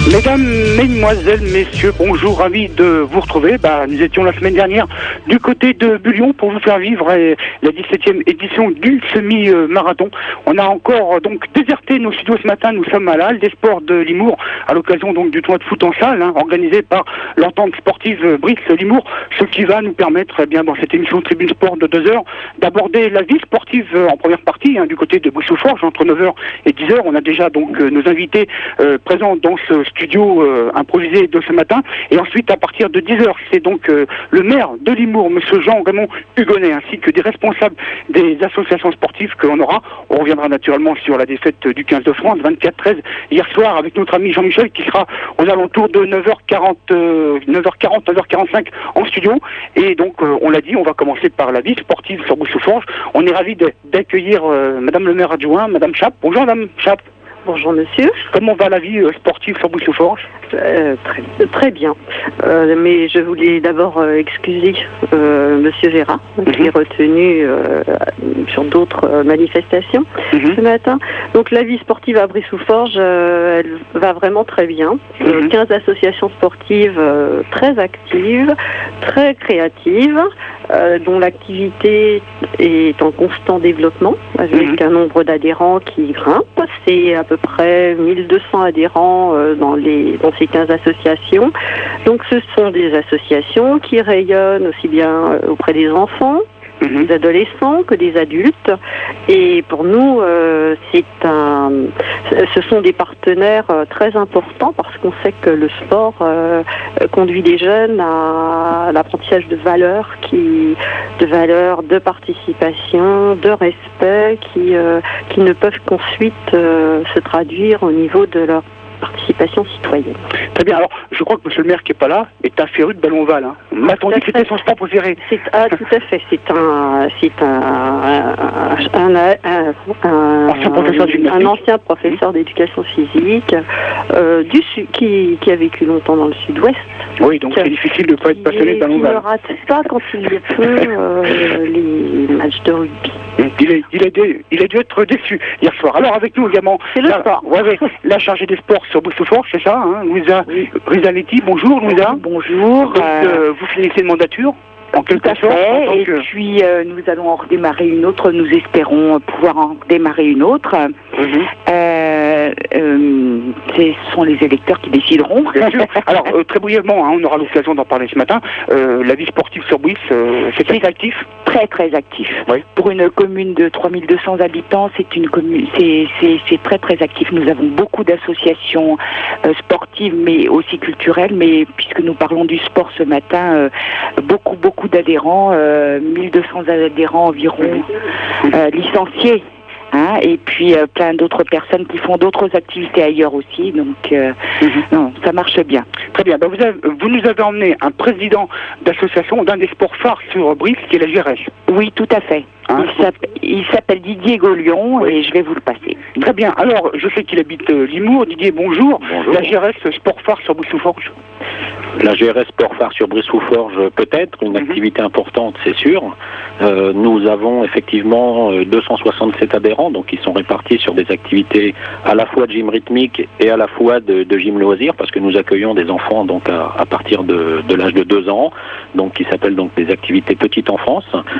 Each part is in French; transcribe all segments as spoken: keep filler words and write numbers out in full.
Mesdames, mesdemoiselles, messieurs, bonjour, ravi de vous retrouver. Bah, nous étions la semaine dernière du côté de Bullion pour vous faire vivre euh, la dix-septième édition du semi-marathon. On a encore donc déserté nos studios ce matin. Nous sommes à la Halle des Sports de Limours à l'occasion donc du tournoi de foot en salle, hein, organisé par l'entente sportive Brice Limours, ce qui va nous permettre, eh bien, dans cette émission Tribune Sport de deux heures, d'aborder la vie sportive euh, en première partie, hein, du côté de Brissot-Forges entre neuf heures et dix heures. On a déjà donc euh, nos invités euh, présents dans ce studio euh, improvisé de ce matin, et ensuite à partir de dix heures, c'est donc euh, le maire de Limours, monsieur Jean-Raymond Hugonnet, ainsi que des responsables des associations sportives que l'on aura. On reviendra naturellement sur la défaite du quinze de France, vingt-quatre treize, hier soir, avec notre ami Jean-Michel, qui sera aux alentours de neuf heures quarante, euh, neuf heures quarante, neuf heures quarante-cinq en studio. Et donc, euh, on l'a dit, on va commencer par la vie sportive sur Brissot-Forges. On est ravis d'accueillir euh, madame le maire adjoint, madame Chap. Bonjour madame Chap. Bonjour monsieur. Comment va la vie euh, sportive sur Brissot-Forges? euh, très, très bien. Euh, mais je voulais d'abord euh, excuser euh, monsieur Gérard, mm-hmm. qui est retenu euh, sur d'autres euh, manifestations mm-hmm. ce matin. Donc la vie sportive à Brissot-Forges, euh, elle va vraiment très bien. Mm-hmm. euh, quinze associations sportives euh, très actives, très créatives, euh, dont l'activité est en constant développement, avec mm-hmm. un nombre d'adhérents qui grimpe. C'est à peu près mille deux cents adhérents euh, dans, les, dans ces quinze associations. Donc ce sont des associations qui rayonnent aussi bien euh, auprès des enfants, mmh. des adolescents que des adultes. Et pour nous, euh, c'est un, ce sont des partenaires euh, très importants parce qu'on sait que le sport euh, conduit les jeunes à l'apprentissage de valeurs, qui, de valeurs de participation, de respect, qui, euh, qui ne peuvent qu'ensuite euh, se traduire au niveau de leur participation citoyenne. Très bien. Alors, je crois que monsieur le maire qui n'est pas là est un féru de ballon ovale. Hein. M'a-t-on dit que c'était son sport préféré? Ah, tout à fait. C'est un, c'est un, un, un, un, un, ancien professeur, un ancien professeur d'éducation physique euh, du qui, qui a vécu longtemps dans le sud-ouest. Oui, donc c'est difficile de ne pas être passionné de ballon ovale. Il ne rate pas quand il y a peu euh, les matchs de rugby. Il, est, il, est dé, il a dû être déçu hier soir. Alors avec nous également, c'est le sport. Ouais, ouais, la chargée des sports sur Brissot-Forges, c'est ça, hein, Louisa oui. Rizaletti. Bonjour Louisa. Bonjour. Donc, euh, vous finissez de mandature en quelque sorte. Et que... puis euh, nous allons en redémarrer une autre. Nous espérons pouvoir en redémarrer une autre. Mm-hmm. euh, euh, ce sont les électeurs qui décideront. Bien sûr. Alors euh, très brièvement, hein, on aura l'occasion d'en parler ce matin. Euh, la vie sportive sur Brice, euh, c'est très actif. Très très actif. Oui. Pour une commune de trois mille deux cents habitants, c'est une commune, c'est c'est très très actif. Nous avons beaucoup d'associations euh, sportives, mais aussi culturelles. Mais puisque nous parlons du sport ce matin, euh, beaucoup beaucoup d'adhérents, euh, mille deux cents adhérents environ, euh, licenciés. Hein, et puis euh, plein d'autres personnes qui font d'autres activités ailleurs aussi, donc euh, mm-hmm. non, ça marche bien. Très bien. Ben vous, avez, vous nous avez emmené un président d'association d'un des sports phares sur Brice, qui est la G R S. Oui, tout à fait. Hein, il s'appelle Didier Gaulion, oui. Et je vais vous le passer. Très bien. Alors, je sais qu'il habite euh, Limours. Didier, bonjour. Bonjour. La G R S sport phare sur Brissot-Forges. La G R S sport phare sur Brissot-Forges, peut-être, une mm-hmm. activité importante, c'est sûr. Euh, nous avons effectivement deux cent soixante-sept adhérents, donc ils sont répartis sur des activités à la fois de gym rythmique et à la fois de, de gym loisir, parce que nous accueillons des enfants donc à, à partir de, de l'âge de deux ans, donc qui s'appellent donc des activités petite enfance.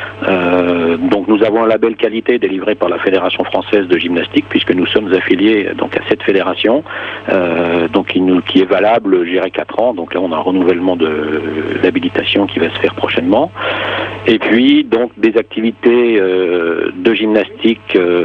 Euh, donc nous avons un label qualité délivré par la Fédération française de gymnastique, puisque nous sommes affiliés donc à cette fédération, euh, donc qui, nous, qui est valable, je dirais, quatre ans. Donc là, on a un renouvellement d'habilitation qui va se faire prochainement. Et puis donc des activités euh, de gymnastique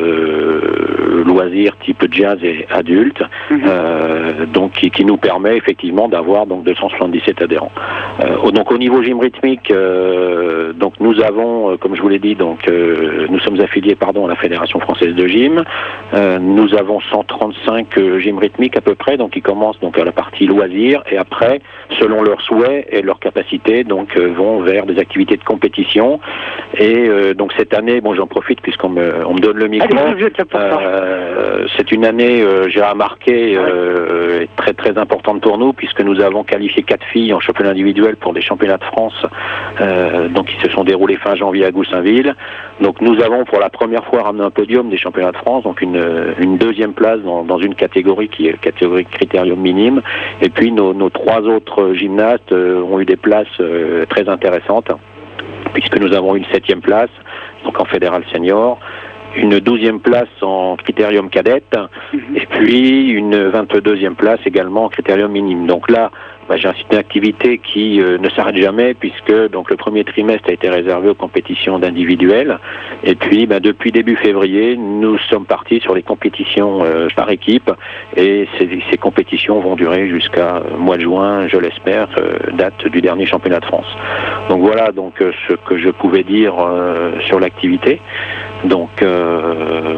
euh, loisirs type jazz et adulte, mmh. euh, donc qui, qui nous permet effectivement d'avoir donc deux cent soixante-dix-sept adhérents. Euh, donc au niveau gym rythmique, euh, donc nous avons, comme je vous l'ai dit, donc euh, nous sommes affiliés pardon à la Fédération française de gym. Euh, nous avons cent trente-cinq euh, gym rythmiques à peu près, donc qui commencent donc à la partie loisirs et après, selon leurs souhaits et leurs capacités, donc euh, vont vers des activités de compétition. Et euh, donc cette année, bon j'en profite puisqu'on me, on me donne le micro. Allez, euh, c'est une année, euh, j'ai remarqué, euh, très très importante pour nous, puisque nous avons qualifié quatre filles en championnat individuel pour des championnats de France, euh, donc qui se sont déroulés fin janvier à Goussainville. Donc nous avons pour la première fois ramené un podium des championnats de France, donc une, une deuxième place dans, dans une catégorie qui est catégorie critérium minime. Et puis nos, nos trois autres gymnastes euh, ont eu des places euh, très intéressantes, puisque nous avons une septième place, donc en fédéral senior, une douzième place en critérium cadette, mmh. et puis une vingt-deuxième place également en critérium minime. Donc là, bah, j'ai incité une activité qui euh, ne s'arrête jamais, puisque donc le premier trimestre a été réservé aux compétitions d'individuels, et puis bah, depuis début février, nous sommes partis sur les compétitions euh, par équipe, et ces, ces compétitions vont durer jusqu'à euh, mois de juin, je l'espère, euh, date du dernier championnat de France. Donc voilà donc euh, ce que je pouvais dire euh, sur l'activité. Donc euh,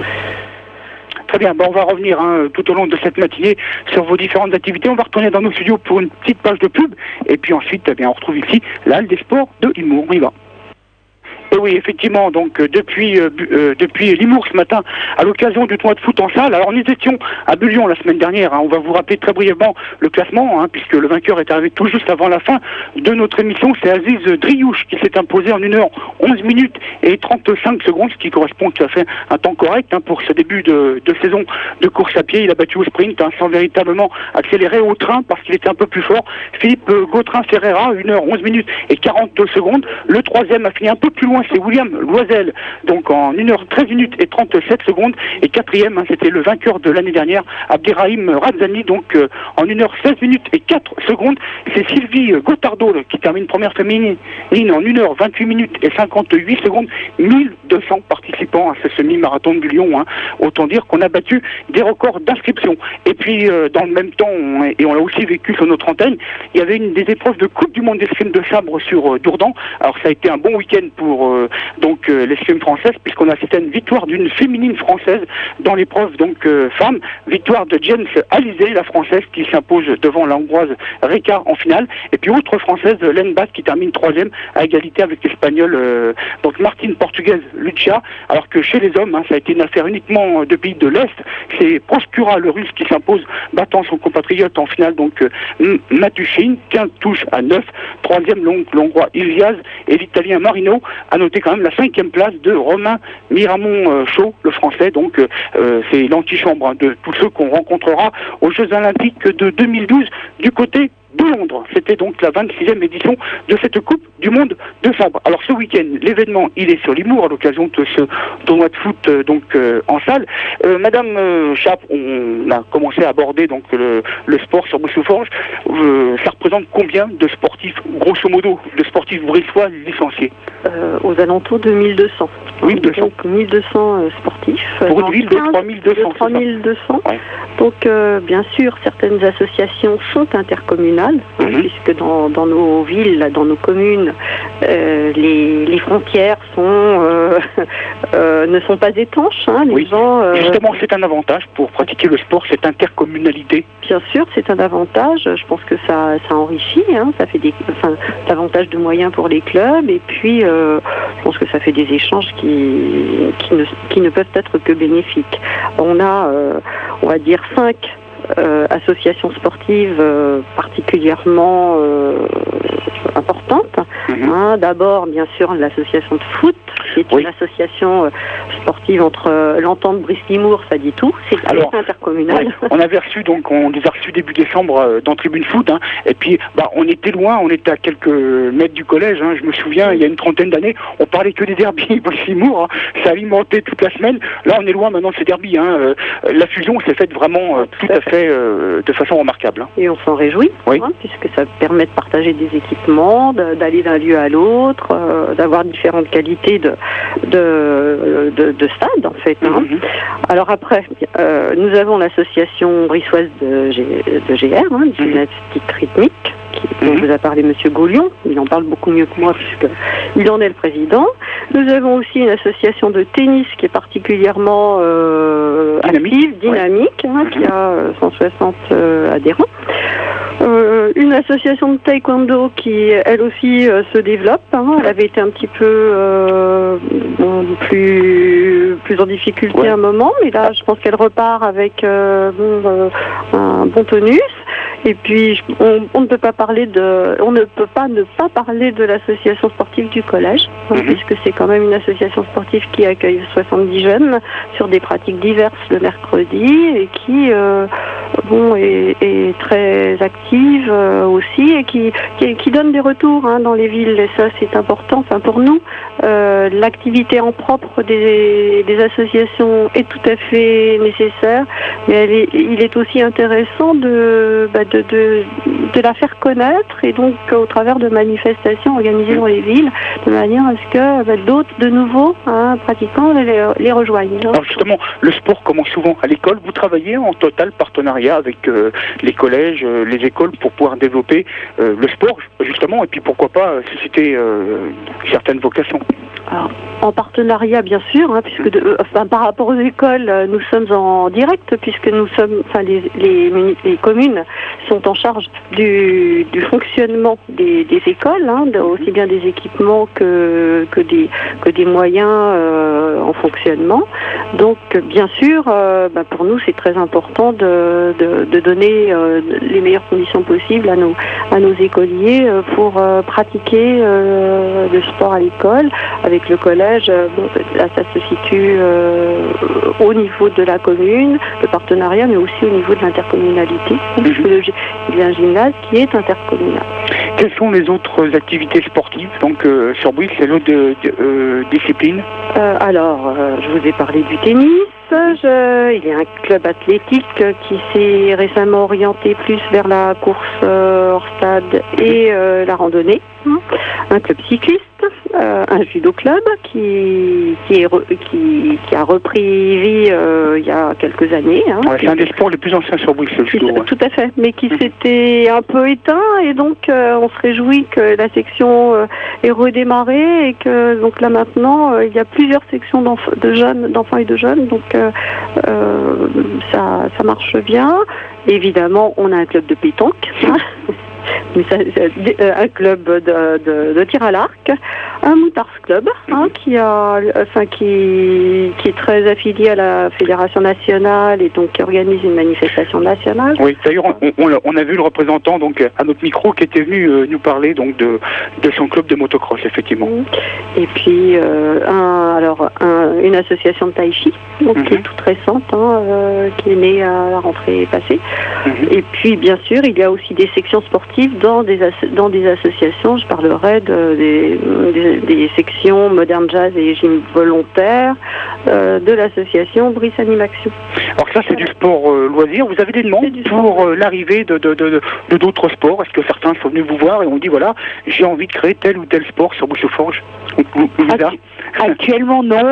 Très bien, bon, on va revenir hein, tout au long de cette matinée sur vos différentes activités. On va retourner dans nos studios pour une petite page de pub. Et puis ensuite, eh bien, on retrouve ici la Halle des Sports de Limours. On y va. Et oui, effectivement, donc euh, depuis euh, euh, depuis Limours ce matin, à l'occasion du tournoi de foot en salle. Alors nous étions à Bullion la semaine dernière, hein, on va vous rappeler très brièvement le classement, hein, puisque le vainqueur est arrivé tout juste avant la fin de notre émission. C'est Aziz Driouche qui s'est imposé en une heure onze minutes et trente-cinq secondes, ce qui correspond tout à fait à un temps correct hein, pour ce début de, de saison de course à pied. Il a battu au sprint hein, sans véritablement accélérer au train parce qu'il était un peu plus fort. Philippe Gautrin-Ferreira, une heure onze minutes et quarante secondes. Le troisième a fini un peu plus loin, c'est William Loisel, donc en une heure treize minutes et trente-sept secondes. Et quatrième, hein, c'était le vainqueur de l'année dernière, Abderrahim Radzani, donc euh, en une heure seize minutes et quatre secondes. C'est Sylvie Gotardo qui termine première féminine en une heure vingt-huit minutes et cinquante-huit secondes. mille deux cents participants à ce semi-marathon de Lyon. Hein. Autant dire qu'on a battu des records d'inscription. Et puis, euh, dans le même temps, on, et on l'a aussi vécu sur notre antenne, il y avait une des épreuves de Coupe du Monde d'escrime de sabre sur euh, Dourdan. Alors, ça a été un bon week-end pour euh, donc euh, l'escrime française, puisqu'on a assisté à une victoire d'une féminine française dans l'épreuve donc euh, femme. Victoire de James Alizé, la française, qui s'impose devant l'Angroise Reka en finale. Et puis, autre française, Len Bass, qui termine troisième à égalité avec l'Espagnol, euh, donc Martine Portugaise Lucia. Alors que chez les hommes, hein, ça a été une affaire uniquement de pays de l'Est. C'est Proskura, le Russe, qui s'impose, battant son compatriote en finale, donc euh, Matuchin, quinze touches à neuf. Troisième, l'Hongrois Ilias et l'Italien Marino. À noter quand même la cinquième place de Romain Miramon Chaud, le Français. Donc euh, c'est l'antichambre hein, de tous ceux qu'on rencontrera aux Jeux Olympiques de deux mille douze du côté de Londres. C'était donc la vingt-sixième édition de cette Coupe du Monde de sabre. Alors ce week-end, l'événement, il est sur Limours à l'occasion de ce tournoi de foot euh, donc euh, en salle. Euh, Madame euh, Chap, on a commencé à aborder donc le, le sport sur Brissou-Forges. Euh, ça représente combien de sportifs, grosso modo, de sportifs brissois licenciés? euh, Aux alentours de mille deux cents. mille deux cents. Donc mille deux cents euh, sportifs. Pour une ville de trois mille deux cents. trois mille deux cents. Ouais. Donc euh, bien sûr, certaines associations sont intercommunales. Hein, mm-hmm. Puisque dans, dans nos villes, dans nos communes, euh, les, les frontières sont, euh, euh, ne sont pas étanches. Hein, les oui. gens, euh, Justement, c'est un avantage pour pratiquer le sport, cette intercommunalité. Bien sûr, c'est un avantage. Je pense que ça, ça enrichit. Hein, ça fait des, enfin, davantage de moyens pour les clubs. Et puis, euh, je pense que ça fait des échanges qui, qui, ne, qui ne peuvent être que bénéfiques. On a, euh, on va dire, cinq Euh, associations sportives euh, particulièrement euh, importantes. Mm-hmm. Hein, d'abord, bien sûr, l'association de foot, qui est oui. une association euh, sportive entre euh, l'entente Brice-Limours, ça dit tout, c'est intercommunal. Ouais, on avait reçu, donc, on les a reçus début décembre euh, dans Tribune Foot, hein, et puis bah, on était loin, on était à quelques mètres du collège, hein, je me souviens, il y a une trentaine d'années, on parlait que des derbys Brice-Limours, hein, ça alimentait toute la semaine. Là, on est loin maintenant de ces derbys. Hein, euh, la fusion s'est faite vraiment euh, tout à fait euh, de façon remarquable. Hein. Et on s'en réjouit, oui. hein, puisque ça permet de partager des équipements, de, d'aller d'un lieu à l'autre, euh, d'avoir différentes qualités de, de, de, de stade, en fait. Hein. Mm-hmm. Alors après, euh, nous avons l'association brissoise de, G, de G R, hein, de gymnastique mm-hmm. rythmique, qui, dont mm-hmm. vous a parlé M. Gaulion. Il en parle beaucoup mieux que moi, puisqu'il en est le président. Nous avons aussi une association de tennis qui est particulièrement euh, dynamique, active, dynamique, ouais. hein, mm-hmm. qui a cent soixante euh, adhérents. Euh, une une association de taekwondo qui, elle aussi, euh, se développe. Hein. Elle avait été un petit peu euh, bon, plus, plus en difficulté ouais. à un moment, mais là, je pense qu'elle repart avec euh, bon, euh, un bon tonus. Et puis, on, on ne peut pas parler de, on ne peut pas ne pas parler de l'association sportive du collège, hein, mm-hmm. puisque c'est quand même une association sportive qui accueille soixante-dix jeunes sur des pratiques diverses le mercredi et qui, euh, bon, est, est très active euh, aussi et qui, qui, qui donne des retours hein, dans les villes. Et ça, c'est important. Enfin, pour nous, euh, l'activité en propre des, des associations est tout à fait nécessaire, mais elle est, il est aussi intéressant de, bah, de, de, de la faire connaître et donc au travers de manifestations organisées dans les villes, de manière à ce que bah, d'autres, de nouveaux hein, pratiquants les, les rejoignent. Alors justement, le sport commence souvent à l'école. Vous travaillez en total partenariat avec euh, les collèges, euh, les écoles pour pouvoir développer euh, le sport justement et puis pourquoi pas susciter euh, certaines vocations. Alors, en partenariat bien sûr, hein, puisque de, euh, enfin, par rapport aux écoles, euh, nous sommes en direct puisque nous sommes, enfin les, les, les communes sont en charge du, du fonctionnement des, des écoles, hein, de, aussi bien des équipements que que des que des moyens euh, en fonctionnement. Donc bien sûr, euh, bah, pour nous c'est très important de, de, de donner euh, les meilleures conditions possibles à nos à nos écoliers euh, pour euh, pratiquer euh, le sport à l'école. Avec le collège, euh, bon, là ça se situe euh, au niveau de la commune, le partenariat, mais aussi au niveau de l'intercommunalité. Mm-hmm. Il y a un gymnase qui est intercommunal. Quelles sont les autres activités sportives donc euh, sur Brive, c'est l'autre de, de, euh, discipline euh, Alors, euh, je vous ai parlé du tennis. Je, il y a un club athlétique qui s'est récemment orienté plus vers la course euh, hors stade et euh, la randonnée. Un club cycliste, euh, un judo club qui qui, est re, qui qui a repris vie euh, il y a quelques années. Hein, ouais, c'est un des sports les plus anciens sur Brive, le judo. Ouais. Tout à fait, mais qui s'était un peu éteint et donc euh, on se réjouit que la section euh, ait redémarré et que donc là maintenant euh, il y a plusieurs sections de jeunes, d'enfants et de jeunes, donc euh, euh, ça ça marche bien. Évidemment, on a un club de pétanque. Hein. Un club de, de, de tir à l'arc, un Moutards Club hein, qui a, enfin qui, qui est très affilié à la Fédération nationale et donc qui organise une manifestation nationale. Oui, d'ailleurs on, on, on a vu le représentant donc à notre micro qui était venu euh, nous parler donc de, de son club de motocross effectivement. Et puis euh, un, alors un, une association de tai chi donc mm-hmm. qui est toute récente, hein, euh, qui est née à la rentrée passée. Mm-hmm. Et puis bien sûr il y a aussi des sections sportives dans des dans des associations. Je parlerai de, des, des, des sections Modern Jazz et Gym Volontaire euh, de l'association Brice Animaction. Alors ça c'est du sport euh, loisir. Vous avez des demandes pour euh, l'arrivée de de, de, de d'autres sports? Est-ce que certains sont venus vous voir et ont dit voilà j'ai envie de créer tel ou tel sport sur Brice-Forges? Actu- Actuellement non,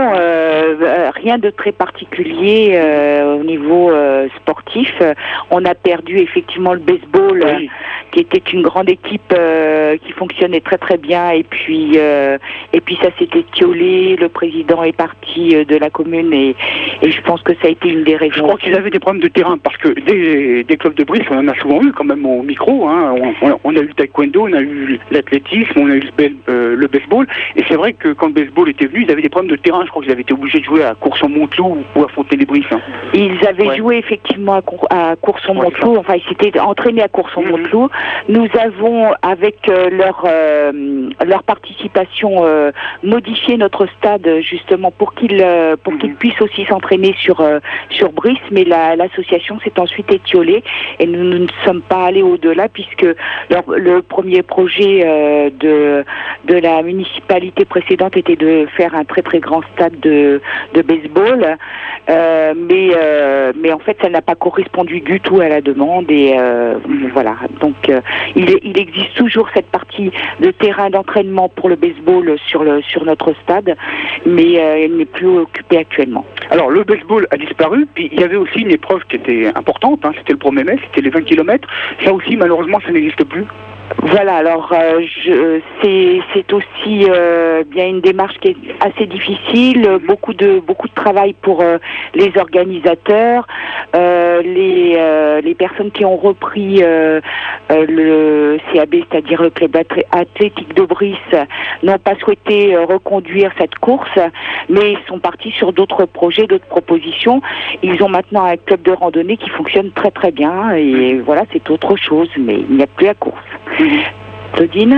euh, rien de très particulier euh, au niveau euh, sportif. On a perdu effectivement le baseball oui. euh, qui était une grande équipe euh, qui fonctionnait très très bien et puis euh, et puis ça s'est étiolé. Le président est parti euh, de la commune et, et je pense que ça a été une des raisons. Je crois qu'ils avaient des problèmes de terrain parce que des, des clubs de Brice on en a souvent eu quand même au micro. Hein. On, on, on a eu le taekwondo, on a eu l'athlétisme, on a eu le, euh, le baseball et c'est vrai que quand le baseball était venu, ils avaient des problèmes de terrain. Je crois qu'ils avaient été obligés de jouer à Courson-Montelou ou à Fontenay-les-Brices. Hein. Ils avaient ouais. joué effectivement à, Cour- à Courson-Montelou. Ouais, enfin, ils s'étaient entraînés à Courson-Montelou. Mmh. Nous avons, avec euh, leur euh, leur participation, euh, modifié notre stade justement pour qu'ils euh, pour mmh. qu'ils puissent aussi s'entraîner sur euh, sur Brice. Mais la, l'association s'est ensuite étiolée et nous, nous ne sommes pas allés au-delà puisque leur, le premier projet euh, de de la municipalité précédente était de faire un très très grand stade de, de baseball, euh, mais euh, mais en fait ça n'a pas correspondu du tout à la demande et euh, voilà donc euh, il, il existe toujours cette partie de terrain d'entraînement pour le baseball sur le sur notre stade, mais euh, elle n'est plus occupée actuellement. Alors le baseball a disparu, puis il y avait aussi une épreuve qui était importante, hein, c'était le premier mai, c'était les vingt kilomètres. Ça aussi malheureusement ça n'existe plus. Voilà, alors euh, je, c'est, c'est aussi euh, bien une démarche qui est assez difficile, beaucoup de beaucoup de travail pour euh, les organisateurs, euh, les euh, les personnes qui ont repris euh, euh, le C A B, c'est-à-dire le club athlétique de Brive, n'ont pas souhaité euh, reconduire cette course, mais ils sont partis sur d'autres projets, d'autres propositions. Ils ont maintenant un club de randonnée qui fonctionne très très bien, et voilà, c'est autre chose, mais il n'y a plus la course. Claudine ?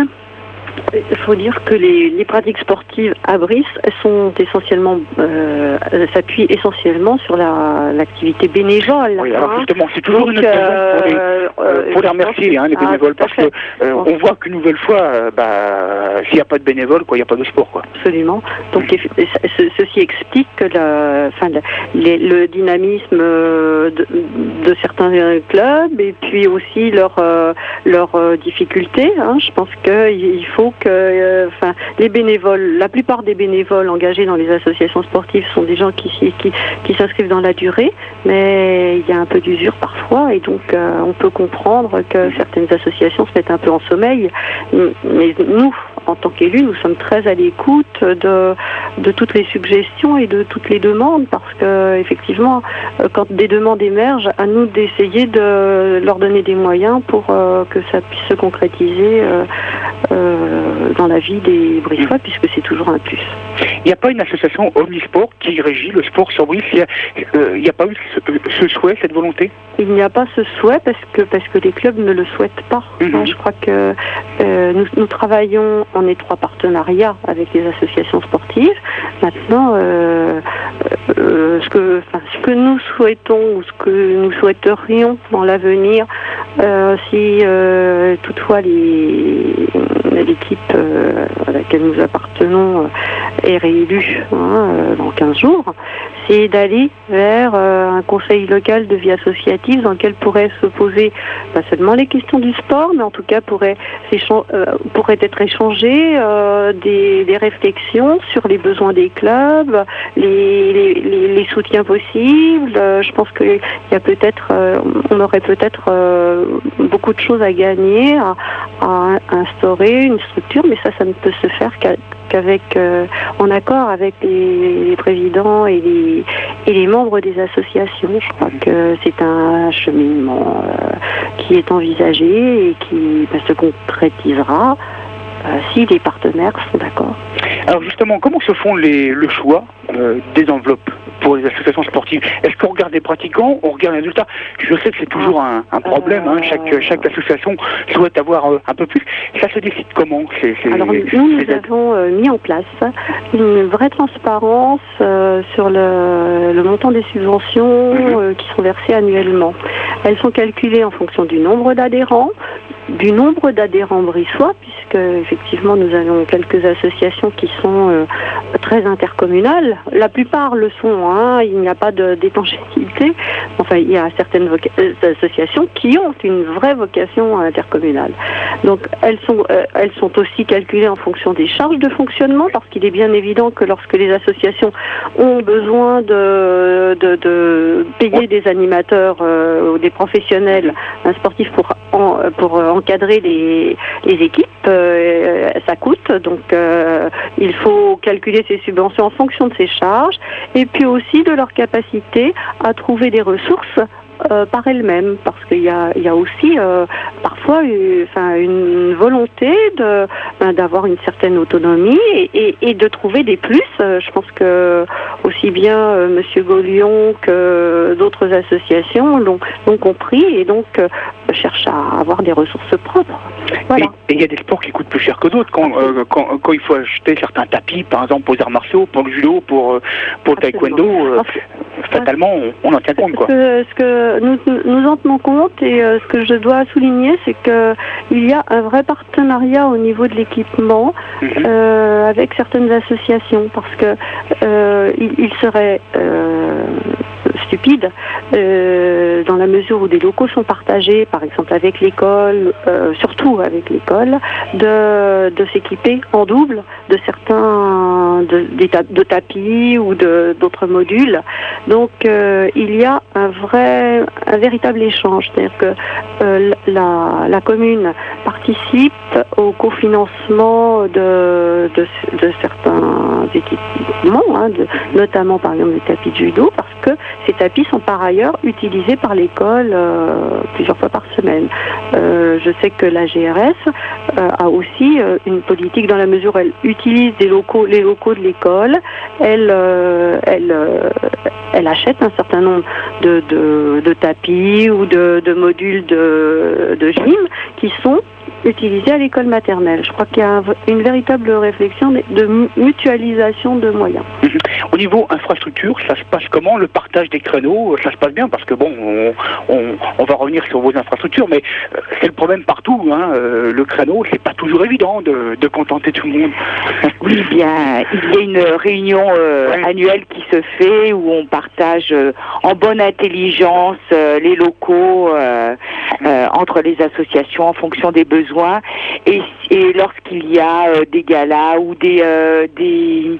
Il faut dire que les, les pratiques sportives à Brive, elles sont essentiellement, euh, elles s'appuient essentiellement sur la, l'activité bénévole. Oui, hein. alors justement, c'est toujours Donc, une occasion euh, pour les, euh, pour les remercier, hein, les ah, bénévoles, parce que euh, bon. on voit qu'une nouvelle fois, euh, bah, s'il n'y a pas de bénévoles, quoi, il n'y a pas de sport, quoi. Absolument. Donc, mmh. ce, ceci explique que la, enfin, la, les, le dynamisme de, de certains clubs et puis aussi leurs leur, leur difficultés. Hein. Je pense qu'il faut que euh, enfin, les bénévoles, la plupart des bénévoles engagés dans les associations sportives sont des gens qui, qui, qui s'inscrivent dans la durée, mais il y a un peu d'usure parfois, et donc euh, on peut comprendre que certaines associations se mettent un peu en sommeil. Mais nous, en tant qu'élus, nous sommes très à l'écoute de, de toutes les suggestions et de toutes les demandes, parce que effectivement, quand des demandes émergent, à nous d'essayer de leur donner des moyens pour euh, que ça puisse se concrétiser euh, euh, dans la vie des Brichois, puisque c'est toujours un plus. Il n'y a pas une association Omnisport qui régit le sport sur Brive. Il n'y a, a pas eu ce, ce souhait, cette volonté? Il n'y a pas ce souhait parce que, parce que les clubs ne le souhaitent pas. Mm-hmm. Je crois que euh, nous, nous travaillons en étroit partenariat avec les associations sportives. Maintenant, euh, euh, ce, que, enfin, ce que nous souhaitons ou ce que nous souhaiterions dans l'avenir, euh, si euh, toutefois les, l'équipe euh, à laquelle nous appartenons euh, est réélue hein, euh, dans quinze jours, c'est d'aller vers euh, un conseil local de vie associative dans lequel pourraient se poser pas seulement les questions du sport, mais en tout cas pourraient, euh, pourraient être échangées euh, des, des réflexions sur les besoins des clubs, les, les, les, les soutiens possibles. Euh, je pense qu'il y a peut-être, euh, on aurait peut-être euh, beaucoup de choses à gagner à, à instaurer une structure, mais ça, ça ne peut se faire qu'à qu'avec, euh, en accord avec les, les présidents et les, et les membres des associations. Je crois que c'est un cheminement euh, qui est envisagé et qui bah, se concrétisera euh, si les partenaires sont d'accord. Alors justement, comment se font les, le choix euh, des enveloppes pour les associations sportives? Est-ce qu'on regarde les pratiquants, on regarde les résultats? Je sais que c'est toujours un, un problème, hein. chaque, chaque association souhaite avoir euh, un peu plus. Ça se décide comment? c'est, c'est, Alors nous, nous avons euh, mis en place une vraie transparence euh, sur le, le montant des subventions mm-hmm. euh, qui sont versées annuellement. Elles sont calculées en fonction du nombre d'adhérents, du nombre d'adhérents brissois, puisque effectivement nous avons quelques associations qui sont euh, très intercommunales. La plupart le sont, hein, il n'y a pas de, d'étanchéité. Enfin, il y a certaines voca- euh, associations qui ont une vraie vocation intercommunale. Donc elles sont, euh, elles sont aussi calculées en fonction des charges de fonctionnement, parce qu'il est bien évident que lorsque les associations ont besoin de, de, de payer des animateurs euh, ou des professionnels, un sportif pour, en, pour encadrer les, les équipes, euh, ça coûte. Donc euh, il faut calculer ces subventions en fonction de ces charges et puis aussi de leur capacité à trouver des ressources Euh, par elle-même, parce qu'il y a, il y a aussi euh, parfois une, enfin, une volonté de, ben, d'avoir une certaine autonomie et, et, et de trouver des plus. Euh, je pense que aussi bien euh, Monsieur Gaulion que d'autres associations l'ont, l'ont compris et donc euh, cherchent à avoir des ressources propres. Voilà. Et il y a des sports qui coûtent plus cher que d'autres. Quand, euh, quand, quand il faut acheter certains tapis, par exemple, aux arts martiaux, pour le judo, pour, pour le taekwondo, euh, fatalement, on, on en tient compte, quoi. Ce que, ce que nous, nous en tenons compte et euh, ce que je dois souligner, c'est qu'il y a un vrai partenariat au niveau de l'équipement mm-hmm. euh, avec certaines associations, parce que euh, il, il serait euh, stupide euh, dans la mesure où des locaux sont partagés, par exemple avec l'école, euh, surtout avec l'école, de, de s'équiper en double de certains de, de tapis ou de, d'autres modules. Donc euh, il y a un vrai, un véritable échange, c'est-à-dire que euh, la, la commune participe au cofinancement de, de, de certains équipements, hein, de, notamment par exemple les tapis de judo, parce que c'est tapis sont par ailleurs utilisés par l'école euh, plusieurs fois par semaine. Euh, je sais que la G R S euh, a aussi euh, une politique dans la mesure où elle utilise des locaux, les locaux de l'école. Elle, euh, elle, euh, elle achète un certain nombre de, de, de tapis ou de, de modules de, de gym qui sont utilisés à l'école maternelle. Je crois qu'il y a une véritable réflexion de mutualisation de moyens. Mmh. Au niveau infrastructure, ça se passe comment? Le partage des créneaux, ça se passe bien? Parce que bon, on, on, on va revenir sur vos infrastructures, mais euh, c'est le problème partout. Hein. Euh, le créneau, c'est pas toujours évident de, de contenter tout le monde. Oui, bien, il y a une réunion euh, ouais. annuelle qui se fait où on partage euh, en bonne intelligence euh, les locaux euh, euh, entre les associations en fonction des besoins. Et, et lorsqu'il y a euh, des galas ou des... Euh, des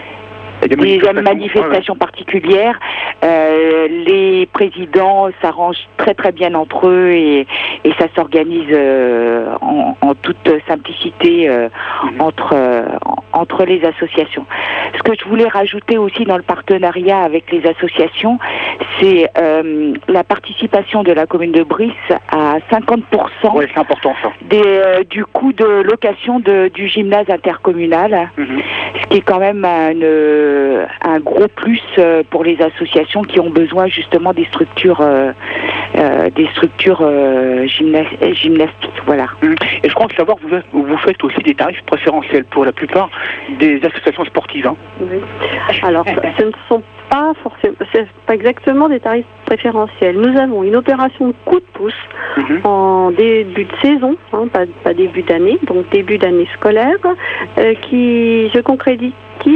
Des manifestations, manifestations particulières, euh, les présidents s'arrangent très très bien entre eux et, et ça s'organise euh, en, en toute simplicité euh, mmh. entre euh, entre les associations. Ce que je voulais rajouter aussi dans le partenariat avec les associations, c'est euh, la participation de la commune de Brive à cinquante pour cent ouais, c'est important, ça. Des, euh, du coût de location de, du gymnase intercommunal, mmh. ce qui est quand même une un gros plus pour les associations qui ont besoin justement des structures euh, euh, des structures euh, gymnas- gymnastiques, voilà. Et je crois que savoir vous, vous faites aussi des tarifs préférentiels pour la plupart des associations sportives. Hein. Oui. Alors ce ne sont pas forcément, c'est pas exactement des tarifs préférentiels. Nous avons une opération coup de pouce mmh. en début de saison, hein, pas, pas début d'année, donc début d'année scolaire, euh, qui se concrétise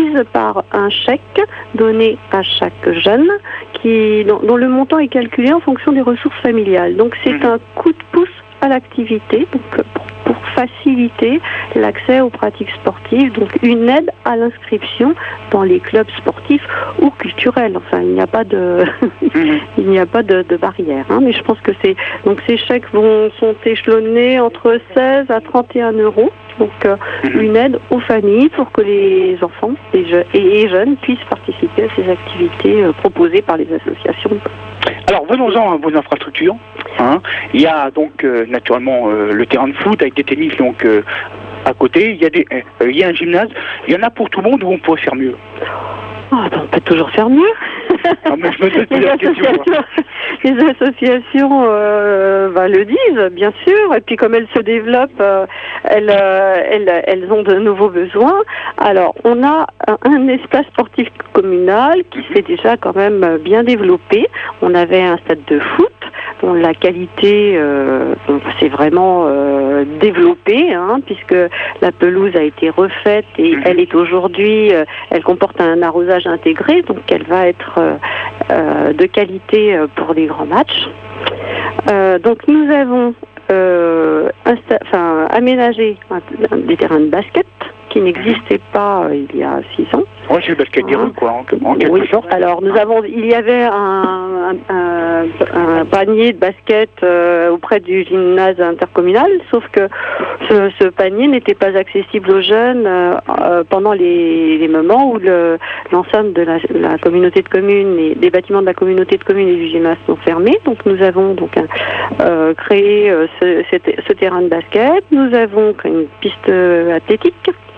par un chèque donné à chaque jeune qui, dont, dont le montant est calculé en fonction des ressources familiales. Donc c'est mmh. un coup de pouce à l'activité donc pour, pour faciliter l'accès aux pratiques sportives, donc une aide à l'inscription dans les clubs sportifs ou culturels. Enfin, il n'y a pas de mmh. il n'y a pas de, de barrière. Hein, mais je pense que c'est donc ces chèques vont sont échelonnés entre seize à trente et un euros. Donc euh, mmh. une aide aux familles pour que les enfants et, je, et les jeunes puissent participer à ces activités euh, proposées par les associations. Alors venons-en à vos infrastructures. Hein. Il y a donc euh, naturellement euh, le terrain de foot avec des tennis donc euh, à côté. Il y a des, euh, il y a un gymnase. Il y en a pour tout le monde ou on pourrait faire mieux? Oh, ben on peut toujours faire mieux. Non, mais je me pose les, la associations, question, les associations euh, bah, le disent, bien sûr. Et puis comme elles se développent, euh, elles, euh, elles, elles ont de nouveaux besoins. Alors, on a un, un espace sportif communal qui s'est déjà quand même bien développé. On avait un stade de foot dont la qualité euh, s'est vraiment euh, développée, hein, puisque la pelouse a été refaite et elle est aujourd'hui, euh, elle comporte un arrosage intégré, donc elle va être euh, euh, de qualité pour les grands matchs. Euh, donc nous avons euh, insta- enfin, aménagé un, un, des terrains de basket qui n'existaient pas euh, il y a six ans. Oui, c'est le basket des rues, quoi, en, en quelque oui. sorte. Alors, nous avons, il y avait un, un, un, un panier de basket euh, auprès du gymnase intercommunal, sauf que ce, ce panier n'était pas accessible aux jeunes euh, euh, pendant les, les moments où le, l'ensemble de la, la communauté de communes et des bâtiments de la communauté de communes et du gymnase sont fermés. Donc, nous avons donc euh, créé euh, ce, ce, ce terrain de basket. Nous avons créé une piste athlétique.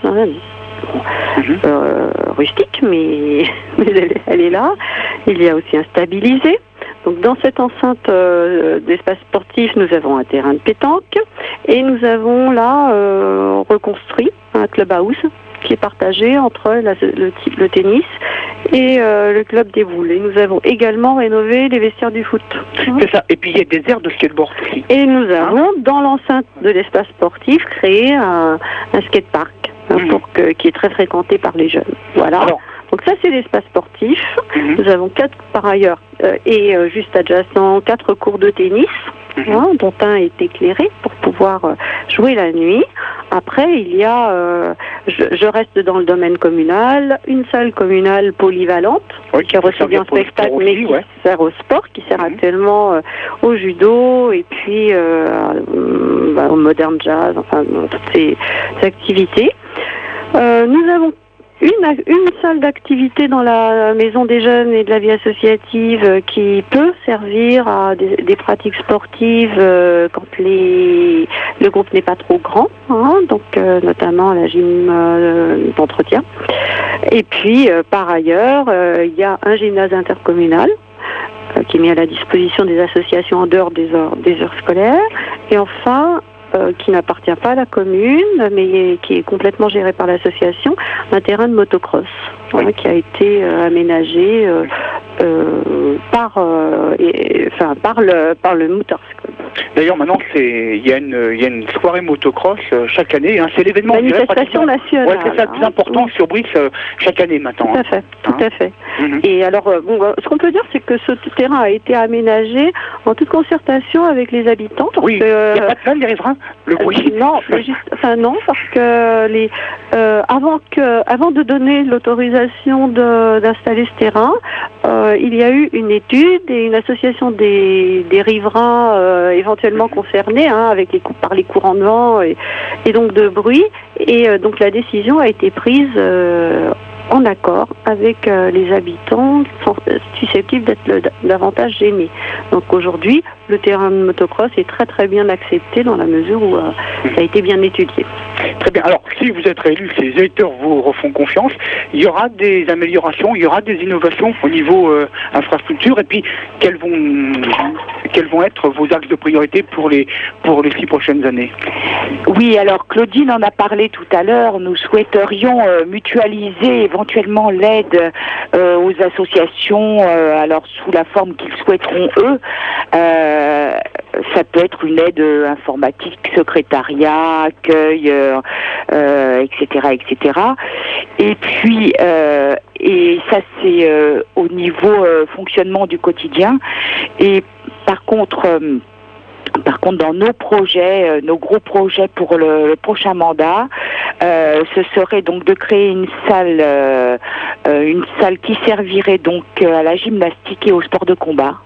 Euh, rustique, mais, mais elle, elle est là. Il y a aussi un stabilisé. Donc dans cette enceinte euh, d'espace sportif, nous avons un terrain de pétanque et nous avons là euh, reconstruit un clubhouse qui est partagé entre la, le, le tennis et euh, le club des boules. Et nous avons également rénové les vestiaires du foot. C'est ça. Et puis il y a des aires de skateboard aussi. Et nous avons, dans l'enceinte de l'espace sportif, créé un, un skatepark. Mmh. Pour que, qui est très fréquenté par les jeunes. Voilà. Alors, donc ça c'est l'espace sportif. Mmh. Nous avons quatre par ailleurs euh, et euh, juste adjacent quatre cours de tennis, mmh. hein, dont un est éclairé pour pouvoir euh, jouer la nuit. Après il y a, euh, je, je reste dans le domaine communal, une salle communale polyvalente oui, qui reçoit bien spectacle mais aussi, qui ouais. sert au sport, qui sert mmh. actuellement euh, au judo et puis euh, euh, bah, au modern jazz, enfin toutes ces, ces activités. Euh, nous avons une, une salle d'activité dans la maison des jeunes et de la vie associative qui peut servir à des, des pratiques sportives euh, quand les, le groupe n'est pas trop grand, hein, donc euh, notamment la gym euh, d'entretien. Et puis, euh, par ailleurs, euh, il y a un gymnase intercommunal euh, qui est mis à la disposition des associations en dehors des heures, des heures scolaires. Et enfin, euh, qui n'appartient pas à la commune, mais qui est complètement géré par l'association, un terrain de motocross, oui. hein, qui a été euh, aménagé euh, euh, par, euh, et, enfin, par le, par le Moutars. D'ailleurs, maintenant, c'est il y a une il y a une soirée motocross euh, chaque année. Hein, c'est l'événement manifestation nationale. Ouais, c'est ça le plus important hein. sur Brive euh, chaque année maintenant. Tout à fait, hein. tout à fait. Mm-hmm. Et alors, euh, bon, ce qu'on peut dire, c'est que ce terrain a été aménagé en toute concertation avec les habitants. Parce oui. que, il n'y a pas de plan des riverains. Le bruit. Euh, non, juste, enfin non, parce que les euh, avant que avant de donner l'autorisation de, d'installer ce terrain, euh, il y a eu une étude et une association des des riverains euh, éventuellement concernés, hein, avec les par les courants de vent et, et donc de bruit. Et euh, donc la décision a été prise euh, en accord avec euh, les habitants qui sont susceptibles d'être le, davantage gênés. Donc aujourd'hui, le terrain de motocross est très très bien accepté dans la mesure où euh, ça a été bien étudié. Très bien. Alors, si vous êtes réélu, si les électeurs vous refont confiance, il y aura des améliorations, il y aura des innovations au niveau euh, infrastructure. Et puis, quels vont, quels vont être vos axes de priorité pour les pour les six prochaines années? Oui, alors Claudine en a parlé tout à l'heure. Nous souhaiterions euh, mutualiser éventuellement l'aide euh, aux associations, euh, alors sous la forme qu'ils souhaiteront eux. Euh, ça peut être une aide informatique, secrétariat, accueil, euh, euh, et cetera, et cetera. Et puis, euh, et ça c'est euh, au niveau euh, fonctionnement du quotidien. Et par contre. Euh, Par contre, dans nos projets, euh, nos gros projets pour le, le prochain mandat, euh, ce serait donc de créer une salle, euh, euh, une salle qui servirait donc à la gymnastique et au sport de combat.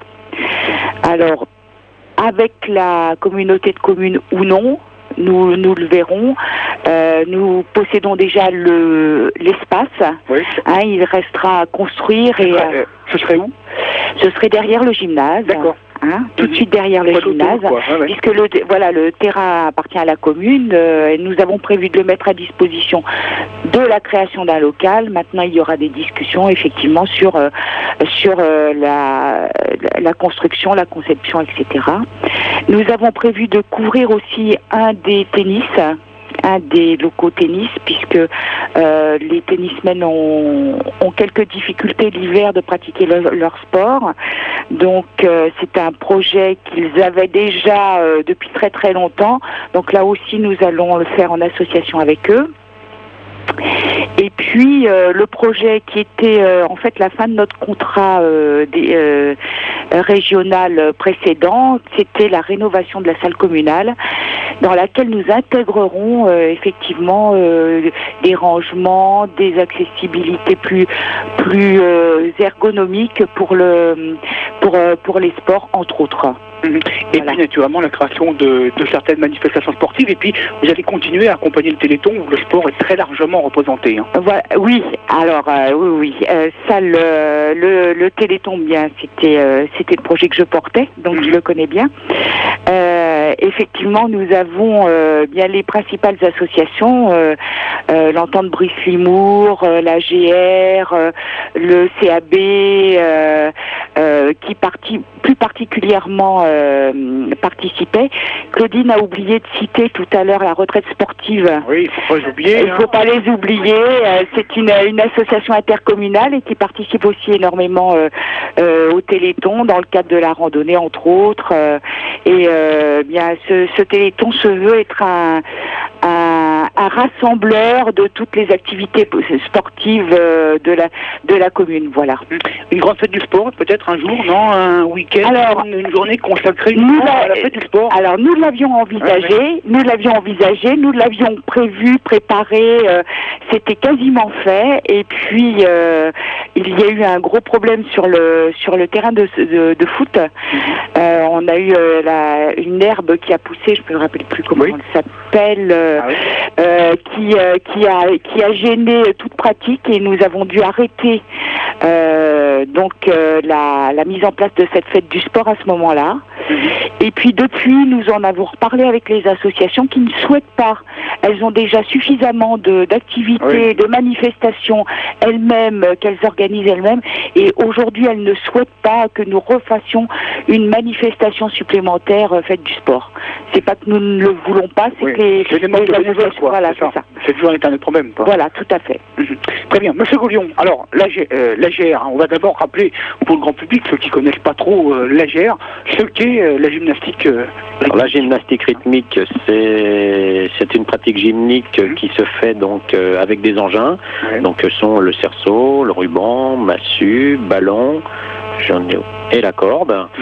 Alors, avec la communauté de communes ou non, nous, nous le verrons. Euh, nous possédons déjà le l'espace. Oui. Hein, il restera à construire. Et euh, ce serait où? Ce serait derrière le gymnase. D'accord. Hein, tout de suite derrière le gymnase, ouais, ouais. puisque le voilà le terrain appartient à la commune. Euh, et nous avons prévu de le mettre à disposition de la création d'un local. Maintenant, il y aura des discussions effectivement sur euh, sur euh, la, la construction, la conception, et cetera. Nous avons prévu de couvrir aussi un des tennis. un des locaux tennis, puisque euh, les tennismen ont, ont quelques difficultés l'hiver de pratiquer le, leur sport. Donc euh, c'est un projet qu'ils avaient déjà euh, depuis très très longtemps. Donc là aussi nous allons le faire en association avec eux. Et puis euh, le projet qui était euh, en fait la fin de notre contrat euh, des, euh, régional précédent, c'était la rénovation de la salle communale, dans laquelle nous intégrerons euh, effectivement euh, des rangements, des accessibilités plus plus euh, ergonomiques pour le pour euh, pour les sports entre autres. Mmh. Et voilà. Puis naturellement la création de, de certaines manifestations sportives, et puis vous allez continuer à accompagner le Téléthon où le sport est très largement représenté. Hein. Voilà, oui, alors euh, oui, oui, euh, ça le, le, le Téléthon, bien, c'était euh, c'était le projet que je portais, donc mmh. je le connais bien. Euh, effectivement, nous avons euh, bien les principales associations, euh, euh, l'Entente Brive-Limours, euh, la G R, euh, le C A B, euh, euh, qui parti, plus particulièrement euh, participaient. Claudine a oublié de citer tout à l'heure la retraite sportive. Oui, il faut pas les oublier. Il ne faut hein. pas les oublier. Euh, c'est une, une association intercommunale et qui participe aussi énormément euh, euh, au Téléthon dans le cadre de la randonnée, entre autres. Euh, et euh, bien, ce, ce Téléthon se veut être un, un, un rassembleur de toutes les activités sportives euh, de la de la commune. Voilà. Une grande fête du sport, peut-être un jour, non, un week-end, alors, une, une journée consacrée nous à la fête du sport. Alors nous l'avions envisagé, ouais, ouais. nous l'avions envisagé, nous l'avions prévu, préparé. Euh, c'était quasiment fait. Et puis euh, il y a eu un gros problème sur le sur le terrain de de, de foot. Mm-hmm. Euh, on a eu euh, la, une herbe qui a poussé, je ne me rappelle plus comment oui. elle s'appelle. Euh, ah oui. euh, euh, qui, euh, qui, a, qui a gêné toute pratique et nous avons dû arrêter euh, donc euh, la, la mise en place de cette fête du sport à ce moment-là. Et puis depuis, nous en avons reparlé avec les associations qui ne souhaitent pas. Elles ont déjà suffisamment de, d'activités, oui. de manifestations elles-mêmes, euh, qu'elles organisent elles-mêmes. Et aujourd'hui, elles ne souhaitent pas que nous refassions une manifestation supplémentaire euh, fête du sport. C'est pas que nous ne le voulons pas, c'est oui. que les, c'est les, les associations... Voilà, c'est ça. ça. C'est toujours un problème. Quoi. Voilà, tout à fait. Mmh. Très bien. Monsieur Gaulion, alors, l'A G R, hein, on va d'abord rappeler pour le grand public, ceux qui connaissent pas trop euh, l'A G R, ce qu'est euh, la gymnastique euh, Alors, la gymnastique rythmique, c'est c'est une pratique gymnique mmh. qui se fait donc euh, avec des engins, ouais. donc ce sont le cerceau, le ruban, massue, ballon, et la corde. Mmh.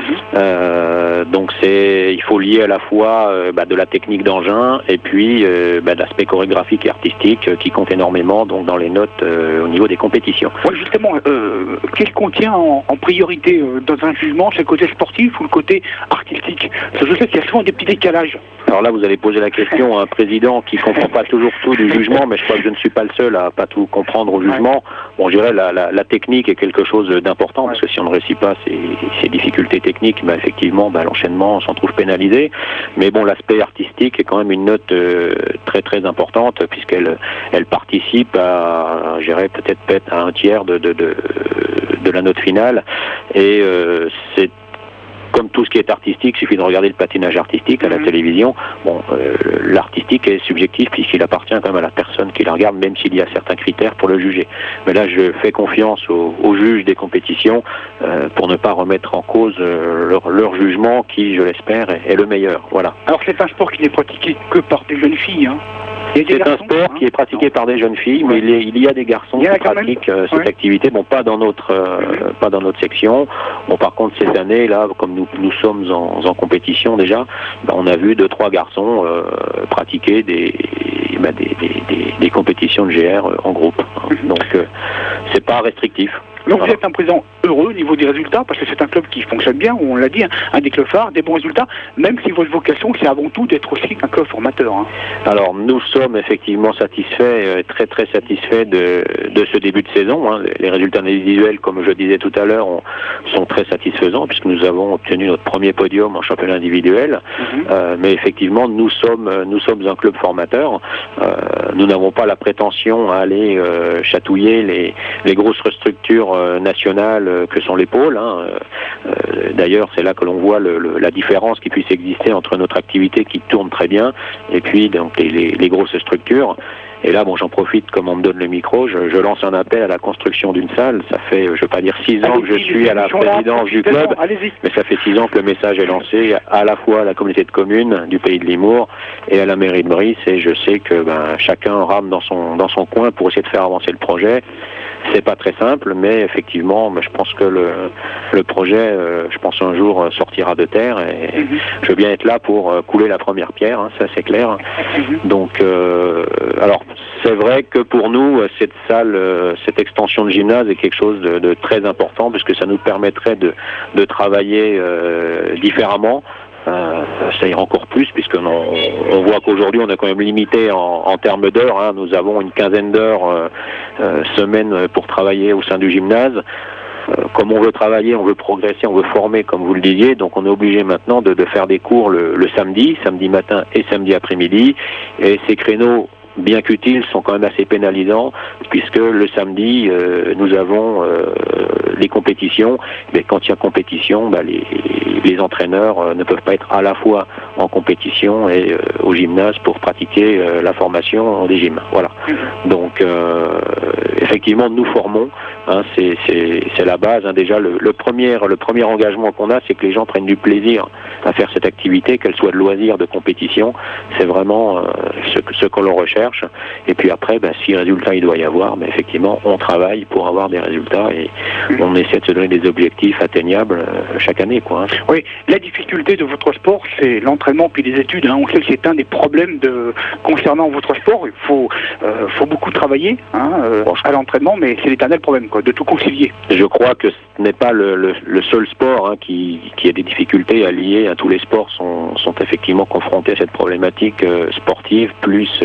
Euh, donc c'est, il faut lier à la fois euh, bah, de la technique d'engin et puis euh, bah, de l'aspect chorégraphique et artistique euh, qui compte énormément donc dans les notes euh, au niveau des compétitions. Ouais, justement, euh, qu'est-ce qu'on tient en, en priorité euh, dans un jugement, c'est le côté sportif ou le côté artistique? Parce que je sais qu'il y a souvent des petits décalages. Alors là, vous allez poser la question à un président qui comprend pas toujours tout du jugement, mais je crois que je ne suis pas le seul à pas tout comprendre au jugement. Bon, je dirais la, la, la technique est quelque chose d'important, ouais. parce que si on ne réussit pas ces, ces difficultés techniques, bah, effectivement, bah, l'enchaînement s'en trouve pénalisé. Mais bon, l'aspect artistique est quand même une note euh, très très importante, puisqu'elle elle participe à, je dirais peut-être peut-être à un tiers de, de, de, de la note finale. Et euh, c'est comme tout ce qui est artistique, il suffit de regarder le patinage artistique à la mmh. télévision. Bon, euh, l'artistique est subjectif puisqu'il appartient quand même à la personne qui la regarde, même s'il y a certains critères pour le juger. Mais là, je fais confiance aux, aux juges des compétitions euh, pour ne pas remettre en cause euh, leur, leur jugement, qui, je l'espère, est, est le meilleur. Voilà. Alors, c'est un sport qui n'est pratiqué que par des jeunes filles, hein. C'est un sport hein qui est pratiqué non. par des jeunes filles, mais ouais. il, est, il y a des garçons qui pratiquent euh, cette ouais. activité. Bon, pas dans notre, euh, ouais. pas dans notre section. Bon, par contre, cette année, là, comme nous, nous sommes en, en compétition déjà, bah, on a vu deux, trois garçons euh, pratiquer des, bah, des, des, des, des compétitions de G R en groupe. Hein. Donc, euh, c'est pas restrictif. Donc voilà. Vous êtes un président heureux au niveau des résultats, parce que c'est un club qui fonctionne bien, on l'a dit, hein, un des clubs phares, des bons résultats, même si votre vocation, c'est avant tout d'être aussi un club formateur. Hein. Alors, nous sommes effectivement satisfaits, euh, très très satisfaits de, de ce début de saison. Hein. Les résultats individuels, comme je disais tout à l'heure, sont très satisfaisants, puisque nous avons obtenu notre premier podium en championnat individuel. Mm-hmm. euh, mais effectivement, nous sommes, nous sommes un club formateur. Euh, nous n'avons pas la prétention à aller euh, chatouiller les, les grosses structures nationales que sont les pôles. Hein. Euh, d'ailleurs, c'est là que l'on voit le, le, la différence qui puisse exister entre notre activité qui tourne très bien et puis donc les, les, les grosses structures. Et là, bon, j'en profite, comme on me donne le micro, je, je lance un appel à la construction d'une salle. Ça fait, je ne veux pas dire six ans que je suis à la présidence du club, mais ça fait six ans que le message est lancé à la fois à la communauté de communes du pays de Limours et à la mairie de Brice. Et je sais que ben, chacun rame dans son, dans son coin pour essayer de faire avancer le projet. C'est pas très simple, mais effectivement, je pense que le, le projet, euh, je pense un jour sortira de terre. Et mm-hmm. je veux bien être là pour couler la première pierre, hein, ça c'est clair. Mm-hmm. Donc, euh, alors, c'est vrai que pour nous, cette salle, cette extension de gymnase est quelque chose de, de très important, puisque ça nous permettrait de, de travailler euh, différemment. Euh, ça ira encore plus, puisqu'on on voit qu'aujourd'hui on est quand même limité en, en termes d'heures. Hein. Nous avons une quinzaine d'heures euh, euh, semaine pour travailler au sein du gymnase. Euh, comme on veut travailler, on veut progresser, on veut former, comme vous le disiez, donc on est obligé maintenant de, de faire des cours le, le samedi, samedi matin et samedi après-midi. Et ces créneaux, bien qu'utiles, sont quand même assez pénalisants, puisque le samedi, euh, nous avons euh, les compétitions. Mais quand il y a compétition, bah, les, les entraîneurs euh, ne peuvent pas être à la fois en compétition et euh, au gymnase pour pratiquer euh, la formation des gyms. Voilà. Donc, euh, effectivement, nous formons. Hein, c'est, c'est, c'est la base. Hein. Déjà, le, le, premier, le premier engagement qu'on a, c'est que les gens prennent du plaisir à faire cette activité, qu'elle soit de loisir, de compétition. C'est vraiment euh, ce, ce que l'on recherche. Et puis après, ben, si résultat il doit y avoir, ben, effectivement, on travaille pour avoir des résultats et on essaie de se donner des objectifs atteignables euh, chaque année, quoi. Hein. Oui, la difficulté de votre sport, c'est l'entraînement puis les études. Hein. On sait que c'est un des problèmes de, concernant votre sport. Il faut, euh, faut beaucoup travailler hein, euh, bon, à l'entraînement, mais c'est l'éternel problème, quoi, de tout concilier. Je crois que ce n'est pas le, le, le seul sport hein, qui, qui a des difficultés à lier. Hein. Tous les sports sont, sont effectivement confrontés à cette problématique euh, sportive plus euh, éducative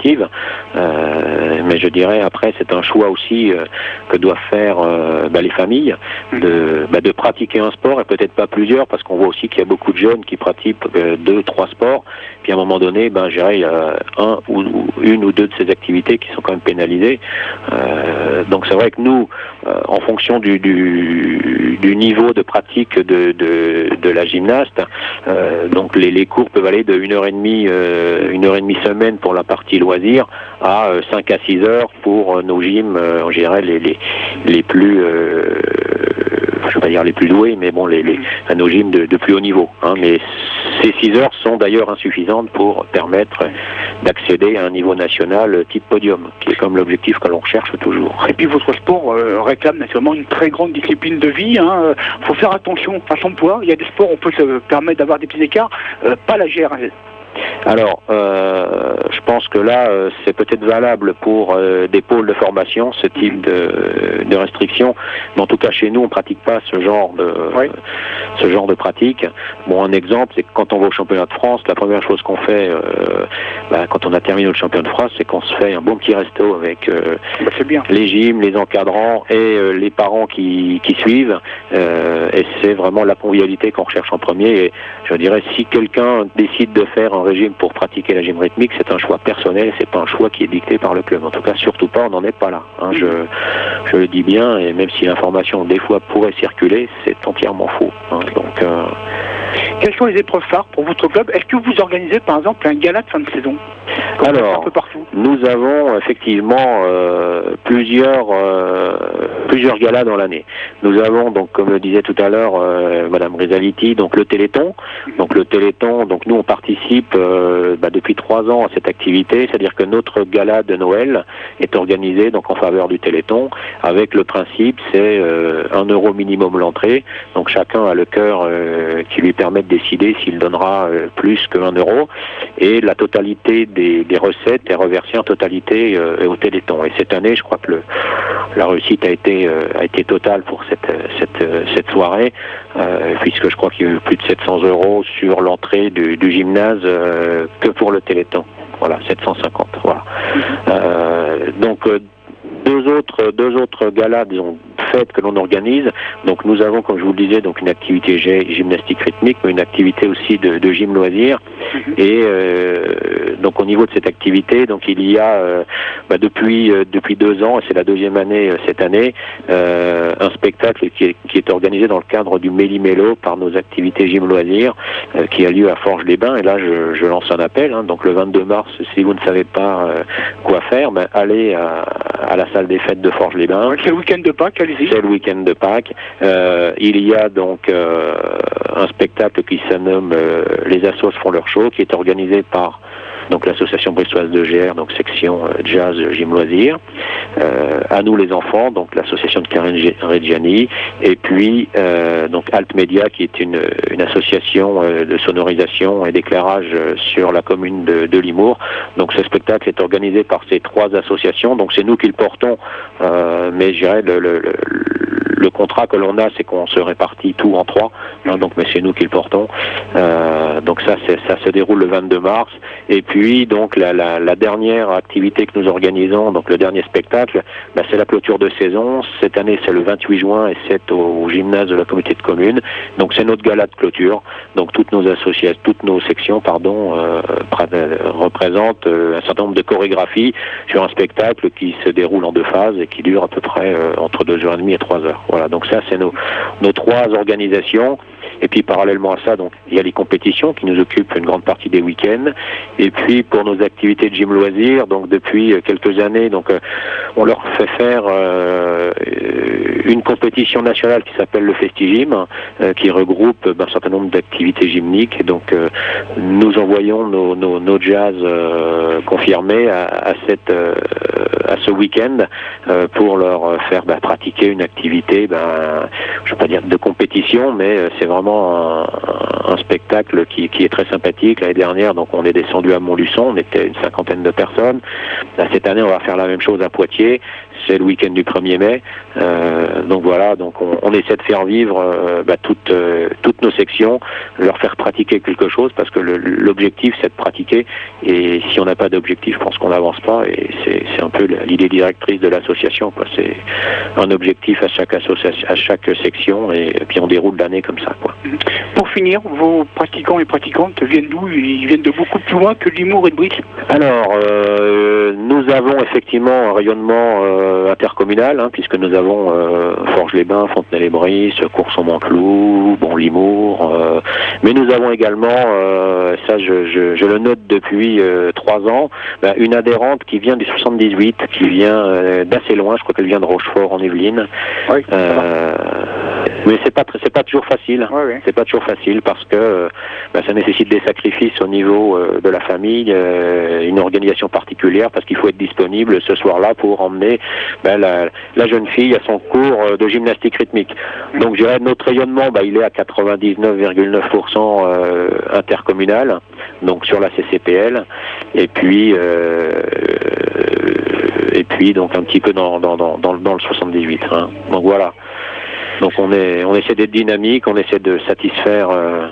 alternative. Euh, mais je dirais après c'est un choix aussi euh, que doivent faire euh, bah, les familles de, bah, de pratiquer un sport et peut-être pas plusieurs, parce qu'on voit aussi qu'il y a beaucoup de jeunes qui pratiquent euh, deux, trois sports, puis à un moment donné, ben, je dirais, il y a un ou, ou une ou deux de ces activités qui sont quand même pénalisées. Euh, donc c'est vrai que nous, euh, en fonction du, du, du niveau de pratique de, de, de la gymnaste, euh, donc les, les cours peuvent aller de une heure et demie, euh, une heure et demie semaine pour la partie loisir à euh, cinq à six heures pour euh, nos gyms, euh, en général les, les, les plus euh, je ne vais pas dire les plus doués, mais bon, les, les, à nos gyms de, de plus haut niveau. Hein. Mais ces six heures sont d'ailleurs insuffisantes pour permettre d'accéder à un niveau national type podium, qui est comme l'objectif que l'on recherche toujours. Et puis votre sport euh, réclame naturellement une très grande discipline de vie. Il hein. faut faire attention à son poids. Il y a des sports où on peut se permettre d'avoir des petits écarts, euh, pas la G R L. Alors, euh, je pense que là, euh, c'est peut-être valable pour euh, des pôles de formation, ce type de, de restrictions. Mais en tout cas, chez nous, on pratique pas ce genre de, oui. ce genre de pratique. Bon, un exemple, c'est que quand on va au championnat de France, la première chose qu'on fait, euh, bah, quand on a terminé le championnat de France, c'est qu'on se fait un bon petit resto avec euh, bah, c'est bien. les gyms, les encadrants et euh, les parents qui, qui suivent. Euh, et c'est vraiment la convivialité qu'on recherche en premier. Et je dirais, si quelqu'un décide de faire un régime pour pratiquer la gym rythmique, c'est un choix personnel, c'est pas un choix qui est dicté par le club. En tout cas, surtout pas, on n'en est pas là. Hein. Je, je le dis bien, et même si l'information des fois pourrait circuler, c'est entièrement faux. Hein. Donc, euh... quelles sont les épreuves phares pour votre club? Est-ce que vous organisez par exemple un gala de fin de saison? Alors, un peu partout. Nous avons effectivement euh, plusieurs euh, plusieurs galas dans l'année. Nous avons donc, comme le disait tout à l'heure euh, Madame Rizaliti, donc le Téléthon. Donc le Téléthon, donc nous on participe euh, bah, depuis trois ans à cette activité, c'est-à-dire que notre gala de Noël est organisé donc en faveur du Téléthon, avec le principe c'est euh, un euro minimum l'entrée. Donc chacun a le cœur euh, qui lui permet de décider s'il donnera euh, plus que un euro, et la totalité des, des recettes est reversée en totalité euh, au Téléthon. Et cette année, je crois que le, la réussite a été euh, a été totale pour cette cette cette soirée, euh, puisque je crois qu'il y a eu plus de sept cents euros sur l'entrée du, du gymnase euh, que pour le Téléthon. Voilà, sept cent cinquante. Voilà. Euh, donc euh, deux autres deux autres galas, disons, fêtes que l'on organise. Donc nous avons, comme je vous le disais, donc une activité gymnastique rythmique, mais une activité aussi de, de gym loisir. Et euh, donc au niveau de cette activité, donc il y a euh, bah, depuis euh, depuis deux ans, et c'est la deuxième année euh, cette année, euh, un spectacle qui est, qui est organisé dans le cadre du Méli-Mélo par nos activités gym loisir, euh, qui a lieu à Forges-les-Bains. Et là, je, je lance un appel. Hein, donc le vingt-deux mars, si vous ne savez pas euh, quoi faire, ben, allez à, à la salle des fêtes de Forges-les-Bains. Ouais, c'est le week-end de Pâques, allez-y. C'est le week-end de Pâques. Euh, il y a donc euh, un spectacle qui se nomme euh, Les Assos font leur show, qui est organisé par donc l'association bruxelloise de G R, donc section euh, jazz gym loisir, euh, à nous les enfants, donc l'association de Karen Reggiani, et puis euh, donc Alt Media, qui est une, une association euh, de sonorisation et d'éclairage euh, sur la commune de, de Limours. Donc ce spectacle est organisé par ces trois associations, donc c'est nous qui le portons, euh, mais je dirais le, le, le, le contrat que l'on a, c'est qu'on se répartit tout en trois, hein, donc mais c'est nous qui le portons. Euh, donc ça, c'est, ça se déroule le vingt-deux mars, et puis donc la, la, la dernière activité que nous organisons, donc le dernier spectacle, bah, c'est la clôture de saison. Cette année, c'est le vingt-huit juin, et c'est au, au gymnase de la communauté de communes. Donc c'est notre gala de clôture. Donc toutes nos associations, toutes nos sections, pardon, euh, représentent euh, un certain nombre de chorégraphies sur un spectacle qui se déroule en deux phases et qui dure à peu près euh, entre deux heures trente et trois heures. Voilà. Donc ça, c'est nos nos trois organisations. Et puis parallèlement à ça, donc il y a les compétitions qui nous occupent une grande partie des week-ends. Et puis pour nos activités de gym loisirs, donc depuis quelques années, donc euh, on leur fait faire euh, une compétition nationale qui s'appelle le FestiGym, euh, qui regroupe ben, un certain nombre d'activités gymniques. Et donc euh, nous envoyons nos, nos, nos jazz euh, confirmés à, à cette euh, à ce week-end euh, pour leur faire ben, pratiquer une activité, ben, je ne vais pas dire de compétition, mais euh, c'est vraiment un, un spectacle qui, qui est très sympathique. L'année dernière, donc on est descendu à Montluçon, on était une cinquantaine de personnes. Là, cette année, on va faire la même chose à Poitiers. c'est le week-end du premier mai. Euh, donc voilà, donc on, on essaie de faire vivre euh, bah, toutes, euh, toutes nos sections, leur faire pratiquer quelque chose, parce que le, l'objectif c'est de pratiquer, et si on n'a pas d'objectif, je pense qu'on n'avance pas, et c'est, c'est un peu l'idée directrice de l'association, quoi. C'est un objectif à chaque association, à chaque section, et, et puis on déroule l'année comme ça, quoi. Pour finir, vos pratiquants et pratiquantes viennent d'où? Ils viennent de beaucoup plus loin que Limours et de Bric? Alors, euh, nous avons effectivement un rayonnement euh, intercommunal, hein, puisque nous avons euh, Forges-les-Bains, Fontenay-les-Bris, Courson-Manclou, bon, Limours, euh, mais nous avons également, euh, ça je, je, je le note depuis euh, trois ans, ben, une adhérente qui vient du soixante-dix-huit, qui vient euh, d'assez loin, je crois qu'elle vient de Rochefort en Yvelines. Oui, euh, mais c'est pas c'est pas toujours facile. Oui, oui. C'est pas toujours facile parce que euh, ben, ça nécessite des sacrifices au niveau euh, de la famille, euh, une organisation particulière, parce qu'il faut être disponible ce soir-là pour emmener ben, la, la jeune fille à son cours de gymnastique rythmique. Donc je dirais notre rayonnement, ben, il est à quatre-vingt-dix-neuf virgule neuf pour cent euh, intercommunal, donc sur la C C P L, et puis euh, et puis donc un petit peu dans dans dans dans, dans le soixante-dix-huit. Hein. Donc voilà. Donc on est on essaie d'être dynamique, on essaie de satisfaire euh,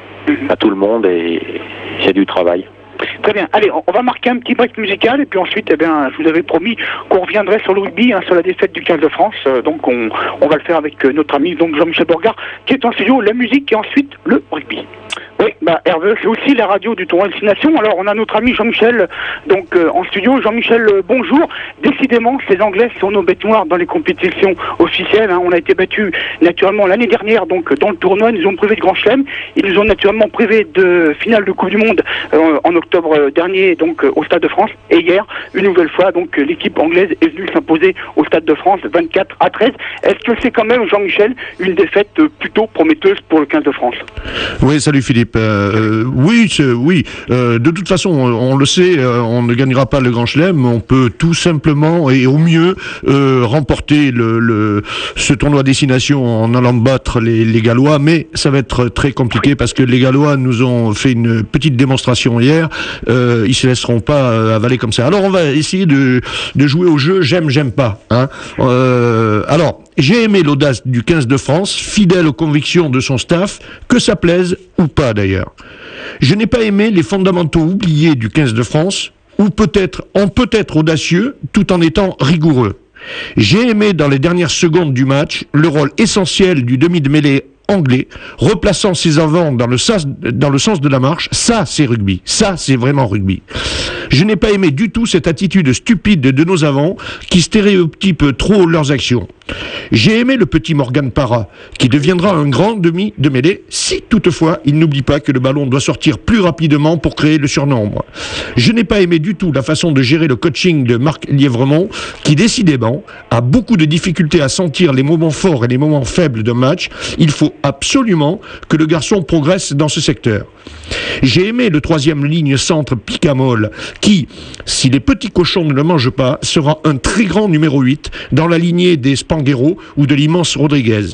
à tout le monde, et c'est du travail. Très bien. Allez, on va marquer un petit break musical, et puis ensuite, eh bien, je vous avais promis qu'on reviendrait sur le rugby, hein, sur la défaite du quinze de France. Euh, donc on, on va le faire avec euh, notre ami donc Jean-Michel Borgard, qui est en studio, la musique, et ensuite le rugby. Oui, bah Hervé, c'est aussi la radio du tournoi Destination. Alors on a notre ami Jean-Michel donc euh, en studio. Jean-Michel, euh, bonjour. Décidément, ces Anglais sont nos bêtes noires dans les compétitions officielles. Hein. On a été battus naturellement l'année dernière donc dans le tournoi. Ils nous ont privé de Grand Chelem. Ils nous ont naturellement privé de finale de Coupe du Monde euh, en octobre dernier donc euh, au Stade de France. Et hier, une nouvelle fois, donc euh, l'équipe anglaise est venue s'imposer au Stade de France vingt-quatre à treize. Est-ce que c'est quand même, Jean-Michel, une défaite euh, plutôt prometteuse pour le quinze de France? Oui, salut Philippe. Euh, oui, c'est, oui. Euh, de toute façon, on, on le sait, euh, on ne gagnera pas le Grand Chelem. On peut tout simplement et au mieux euh, remporter le, le, ce tournoi destination en allant battre les, les Gallois, mais ça va être très compliqué parce que les Gallois nous ont fait une petite démonstration hier. Euh, ils se laisseront pas euh, avaler comme ça. Alors on va essayer de, de jouer au jeu j'aime, j'aime pas. Hein. Euh, alors. J'ai aimé l'audace du quinze de France, fidèle aux convictions de son staff, que ça plaise ou pas d'ailleurs. Je n'ai pas aimé les fondamentaux oubliés du quinze de France, ou peut-être, en peut-être audacieux, tout en étant rigoureux. J'ai aimé dans les dernières secondes du match le rôle essentiel du demi de mêlée anglais, replaçant ses avants dans le sens, dans le sens de la marche. Ça, c'est rugby. Ça, c'est vraiment rugby. Je n'ai pas aimé du tout cette attitude stupide de nos avants qui stéréotypent trop leurs actions. J'ai aimé le petit Morgan Parra, qui deviendra un grand demi de mêlée si toutefois il n'oublie pas que le ballon doit sortir plus rapidement pour créer le surnombre. Je n'ai pas aimé du tout la façon de gérer le coaching de Marc Lièvremont, qui décidément a beaucoup de difficultés à sentir les moments forts et les moments faibles d'un match. Il faut absolument que le garçon progresse dans ce secteur. J'ai aimé le troisième ligne centre Picamol, qui, si les petits cochons ne le mangent pas, sera un très grand numéro huit dans la lignée des Spanghero ou de l'immense Rodriguez.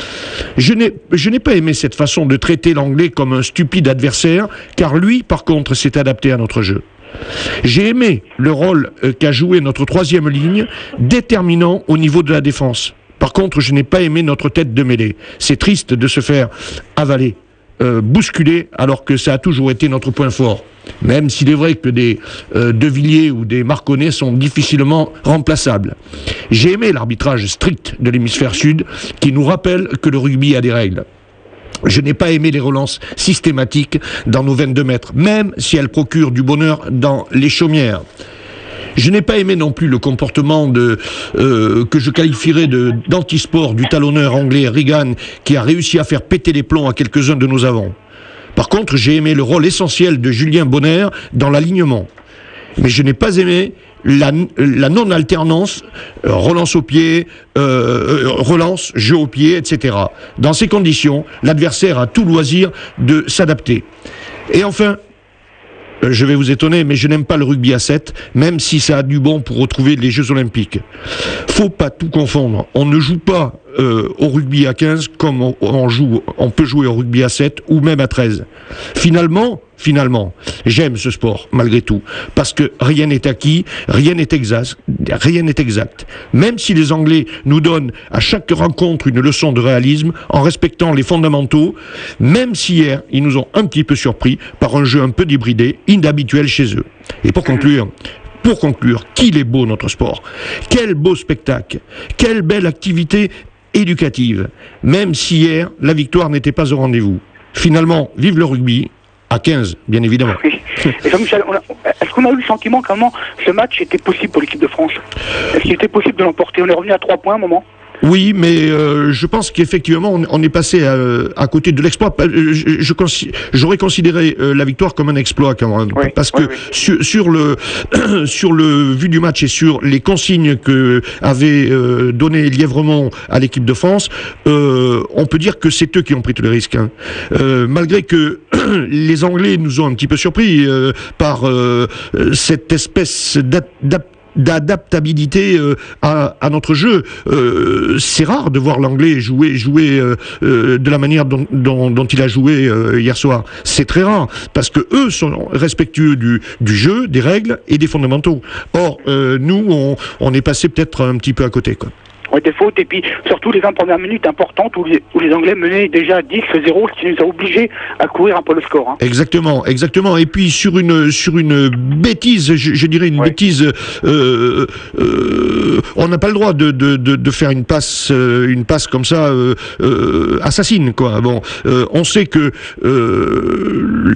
Je n'ai, je n'ai pas aimé cette façon de traiter l'anglais comme un stupide adversaire, car lui, par contre, s'est adapté à notre jeu. J'ai aimé le rôle euh, qu'a joué notre troisième ligne, déterminant au niveau de la défense. Par contre, je n'ai pas aimé notre tête de mêlée. C'est triste de se faire avaler, euh, bousculer, alors que ça a toujours été notre point fort. Même s'il est vrai que des euh, De Villiers ou des Marconnet sont difficilement remplaçables. J'ai aimé l'arbitrage strict de l'hémisphère sud, qui nous rappelle que le rugby a des règles. Je n'ai pas aimé les relances systématiques dans nos vingt-deux mètres, même si elles procurent du bonheur dans les chaumières. Je n'ai pas aimé non plus le comportement de, euh, que je qualifierais de, d'antisport du talonneur anglais Regan, qui a réussi à faire péter les plombs à quelques-uns de nos avants. Par contre, j'ai aimé le rôle essentiel de Julien Bonner dans l'alignement. Mais je n'ai pas aimé la, la non-alternance, euh, relance au pied, euh, relance, jeu au pied, et cetera. Dans ces conditions, l'adversaire a tout loisir de s'adapter. Et enfin, je vais vous étonner, mais je n'aime pas le rugby à sept, même si ça a du bon pour retrouver les Jeux Olympiques. Faut pas tout confondre. On ne joue pas euh, au rugby à quinze comme on, on joue, on peut jouer au rugby à sept ou même à treize. Finalement, finalement, j'aime ce sport, malgré tout, parce que rien n'est acquis, rien n'est exact, rien n'est exact. Même si les Anglais nous donnent à chaque rencontre une leçon de réalisme, en respectant les fondamentaux, même si hier, ils nous ont un petit peu surpris par un jeu un peu débridé, inhabituel chez eux. Et pour conclure, Pour conclure, qu'il est beau notre sport. Quel beau spectacle. Quelle belle activité éducative. Même si hier, la victoire n'était pas au rendez-vous. Finalement, vive le rugby, à quinze, bien évidemment. Oui. Et Jean-Michel, on a, est-ce qu'on a eu le sentiment qu'à un moment, ce match était possible pour l'équipe de France? Est-ce qu'il était possible de l'emporter? On est revenu à trois points à un moment. Oui, mais euh, je pense qu'effectivement, on, on est passé à, à côté de l'exploit. Je, je, je, j'aurais considéré euh, la victoire comme un exploit quand même, oui, parce que oui, oui. Sur, sur le sur le vu du match et sur les consignes que avait euh, donné Lièvremont à l'équipe de France, euh, on peut dire que c'est eux qui ont pris tous les risques. Hein. Euh, malgré que les Anglais nous ont un petit peu surpris euh, par euh, cette espèce d'adaptation d'adaptabilité euh, à, à notre jeu. Euh, c'est rare de voir l'anglais jouer, jouer euh, euh, de la manière dont, dont, dont il a joué euh, hier soir. C'est très rare, parce que eux sont respectueux du, du jeu, des règles et des fondamentaux. Or, euh, nous, on, on est passé peut-être un petit peu à côté, quoi. Ouais, des fautes, et puis surtout les vingt premières minutes importantes où les, où les Anglais menaient déjà dix zéro, ce qui nous a obligés à courir un peu le score. Hein. Exactement, exactement. Et puis sur une sur une bêtise, je, je dirais une ouais. bêtise, euh, euh, on n'a pas le droit de, de, de, de faire une passe euh, une passe comme ça euh, euh, assassine, quoi. Bon, euh, on sait que euh,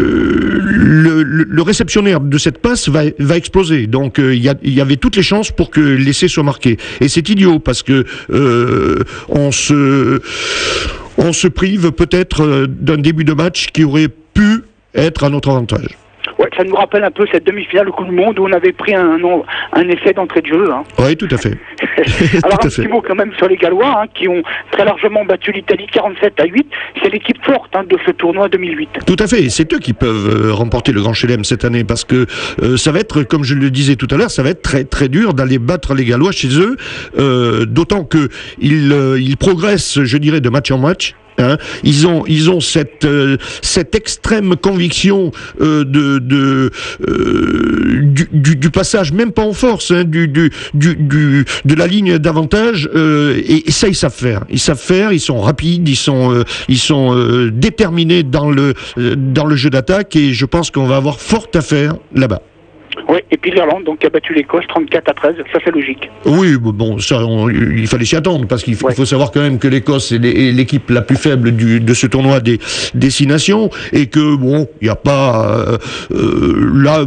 le, le, le réceptionnaire de cette passe va va exploser. Donc il euh, y, a, y avait toutes les chances pour que l'essai soit marqué. Et c'est idiot, parce que euh, on se on se prive peut-être d'un début de match qui aurait pu être à notre avantage. Ouais, ça nous rappelle un peu cette demi-finale au Coupe du Monde où on avait pris un, un essai d'entrée de jeu. Hein. Oui, tout à fait. Alors tout un petit mot quand même sur les Gallois, hein, qui ont très largement battu l'Italie quarante-sept à huit. C'est l'équipe forte hein, de ce tournoi deux mille huit. Tout à fait. C'est eux qui peuvent euh, remporter le Grand Chelem cette année, parce que euh, ça va être, comme je le disais tout à l'heure, ça va être très très dur d'aller battre les Gallois chez eux, euh, d'autant que ils, euh, ils progressent, je dirais, de match en match. Hein, ils ont, ils ont cette, euh, cette extrême conviction euh, de, de euh, du, du, du passage, même pas en force, hein, du, du, du, du, de la ligne d'avantage. Euh, et, et ça, ils savent faire. Ils savent faire. Ils sont rapides. Ils sont, euh, ils sont euh, déterminés dans le, euh, dans le jeu d'attaque. Et je pense qu'on va avoir fort à faire là-bas. Oui, et puis l'Irlande donc, a battu l'Écosse trente-quatre à treize, ça c'est logique. Oui, bon, ça, on, il fallait s'y attendre, parce qu'il faut, ouais. faut savoir quand même que l'Écosse est l'équipe la plus faible du, de ce tournoi des, des six nations, et que, bon, il n'y a pas... Euh, euh, là,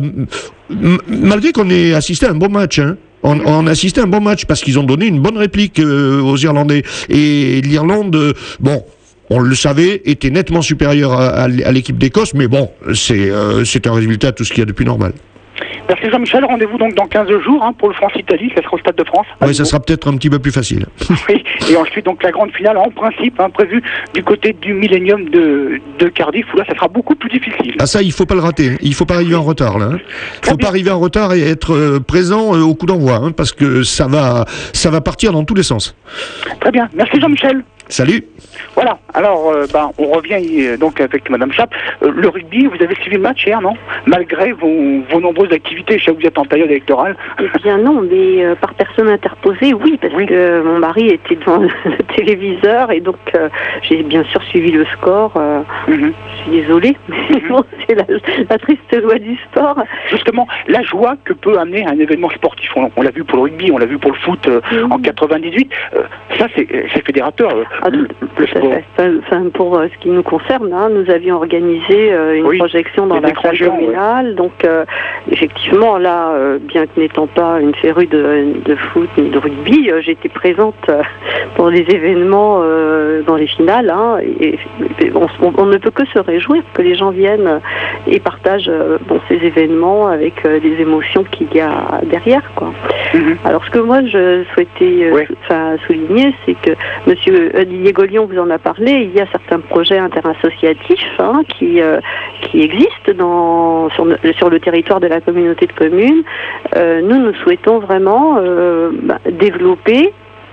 m- malgré qu'on ait assisté à un bon match, hein, On, on a assisté à un bon match, parce qu'ils ont donné une bonne réplique euh, aux Irlandais, et l'Irlande, euh, bon... On le savait, était nettement supérieur à, à, à l'équipe d'Écosse, mais bon, c'est euh, c'est un résultat, tout ce qu'il y a de plus normal. Merci Jean-Michel, rendez-vous donc dans quinze jours hein, pour le France-Italie, ça sera au Stade de France. Oui, ça sera peut-être un petit peu plus facile. Oui, et ensuite donc la grande finale en principe hein, prévue du côté du Millennium de, de Cardiff, où là ça sera beaucoup plus difficile. Ah ça, il faut pas le rater, il faut pas arriver en retard là. Hein. Il faut pas arriver en retard et être euh, présent euh, au coup d'envoi, hein, parce que ça va, ça va partir dans tous les sens. Très bien, merci Jean-Michel. Salut. Voilà, alors euh, ben, on revient euh, donc avec Madame Chape. Euh, le rugby, vous avez suivi le match hier, non? Malgré vos, vos nombreuses activités, je sais que vous êtes en période électorale. Eh bien non, mais euh, par personne interposée, oui, parce oui. que mon mari était devant le téléviseur et donc euh, j'ai bien sûr suivi le score. Euh, mm-hmm. Je suis désolée, mais mm-hmm. bon, c'est la, la triste loi du sport. Justement, la joie que peut amener un événement sportif. On, on l'a vu pour le rugby, on l'a vu pour le foot euh, mm-hmm. en quatre-vingt-dix-huit. Euh, ça, c'est, c'est fédérateur. Euh, Ah, tout, tout à fait. Enfin, pour euh, ce qui nous concerne, hein, nous avions organisé euh, une oui, projection dans la salle communale. Ouais. Donc, euh, effectivement, là, euh, bien que n'étant pas une férue de, de foot ni de rugby, euh, j'étais présente euh, pour les événements euh, dans les finales. Hein, et, et on, on ne peut que se réjouir que les gens viennent et partagent euh, bon, ces événements avec euh, les émotions qu'il y a derrière, quoi. Mm-hmm. Alors, ce que moi, je souhaitais euh, ouais. souligner, c'est que Monsieur Didier Gaulion vous en a parlé, il y a certains projets interassociatifs hein, qui, euh, qui existent dans, sur, sur le territoire de la communauté de communes. Euh, nous, nous souhaitons vraiment euh, bah, développer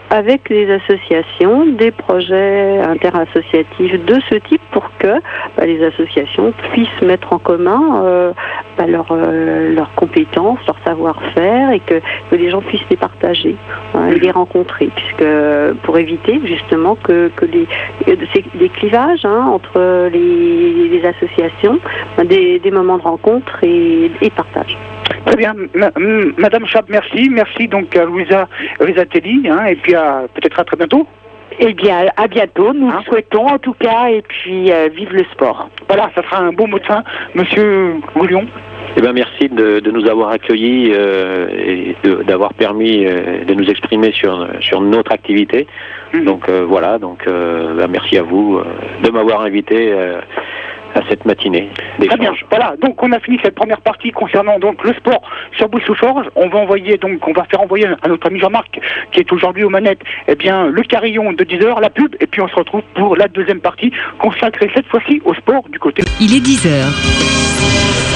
avec les associations des projets interassociatifs de ce type pour que bah, les associations puissent mettre en commun euh, bah, leurs euh, leurs compétences, leur savoir-faire et que, que les gens puissent les partager hein, et les rencontrer, puisque pour éviter justement que, que les, les clivages hein, entre les, les associations, bah, des, des moments de rencontre et, et partage. Très bien, Madame Chap, merci, merci donc à Louisa Risatelli, hein, et puis à, peut-être à très bientôt. Eh bien, à bientôt, nous hein? le souhaitons en tout cas, et puis euh, vive le sport. Voilà, ça sera un beau mot de fin, Monsieur Goulion. Eh bien, merci de, de nous avoir accueillis euh, et d'avoir permis euh, de nous exprimer sur, sur notre activité. Mmh. Donc euh, voilà, donc euh, bah, merci à vous euh, de m'avoir invité euh, à cette matinée d'échange. Très bien. Voilà, donc on a fini cette première partie concernant donc le sport sur Bouche-sous-Forge. On va envoyer donc, on va faire envoyer à notre ami Jean-Marc qui est aujourd'hui aux manettes, eh bien le carillon de dix heures, la pub, et puis on se retrouve pour la deuxième partie consacrée cette fois-ci au sport du côté. Il est dix heures.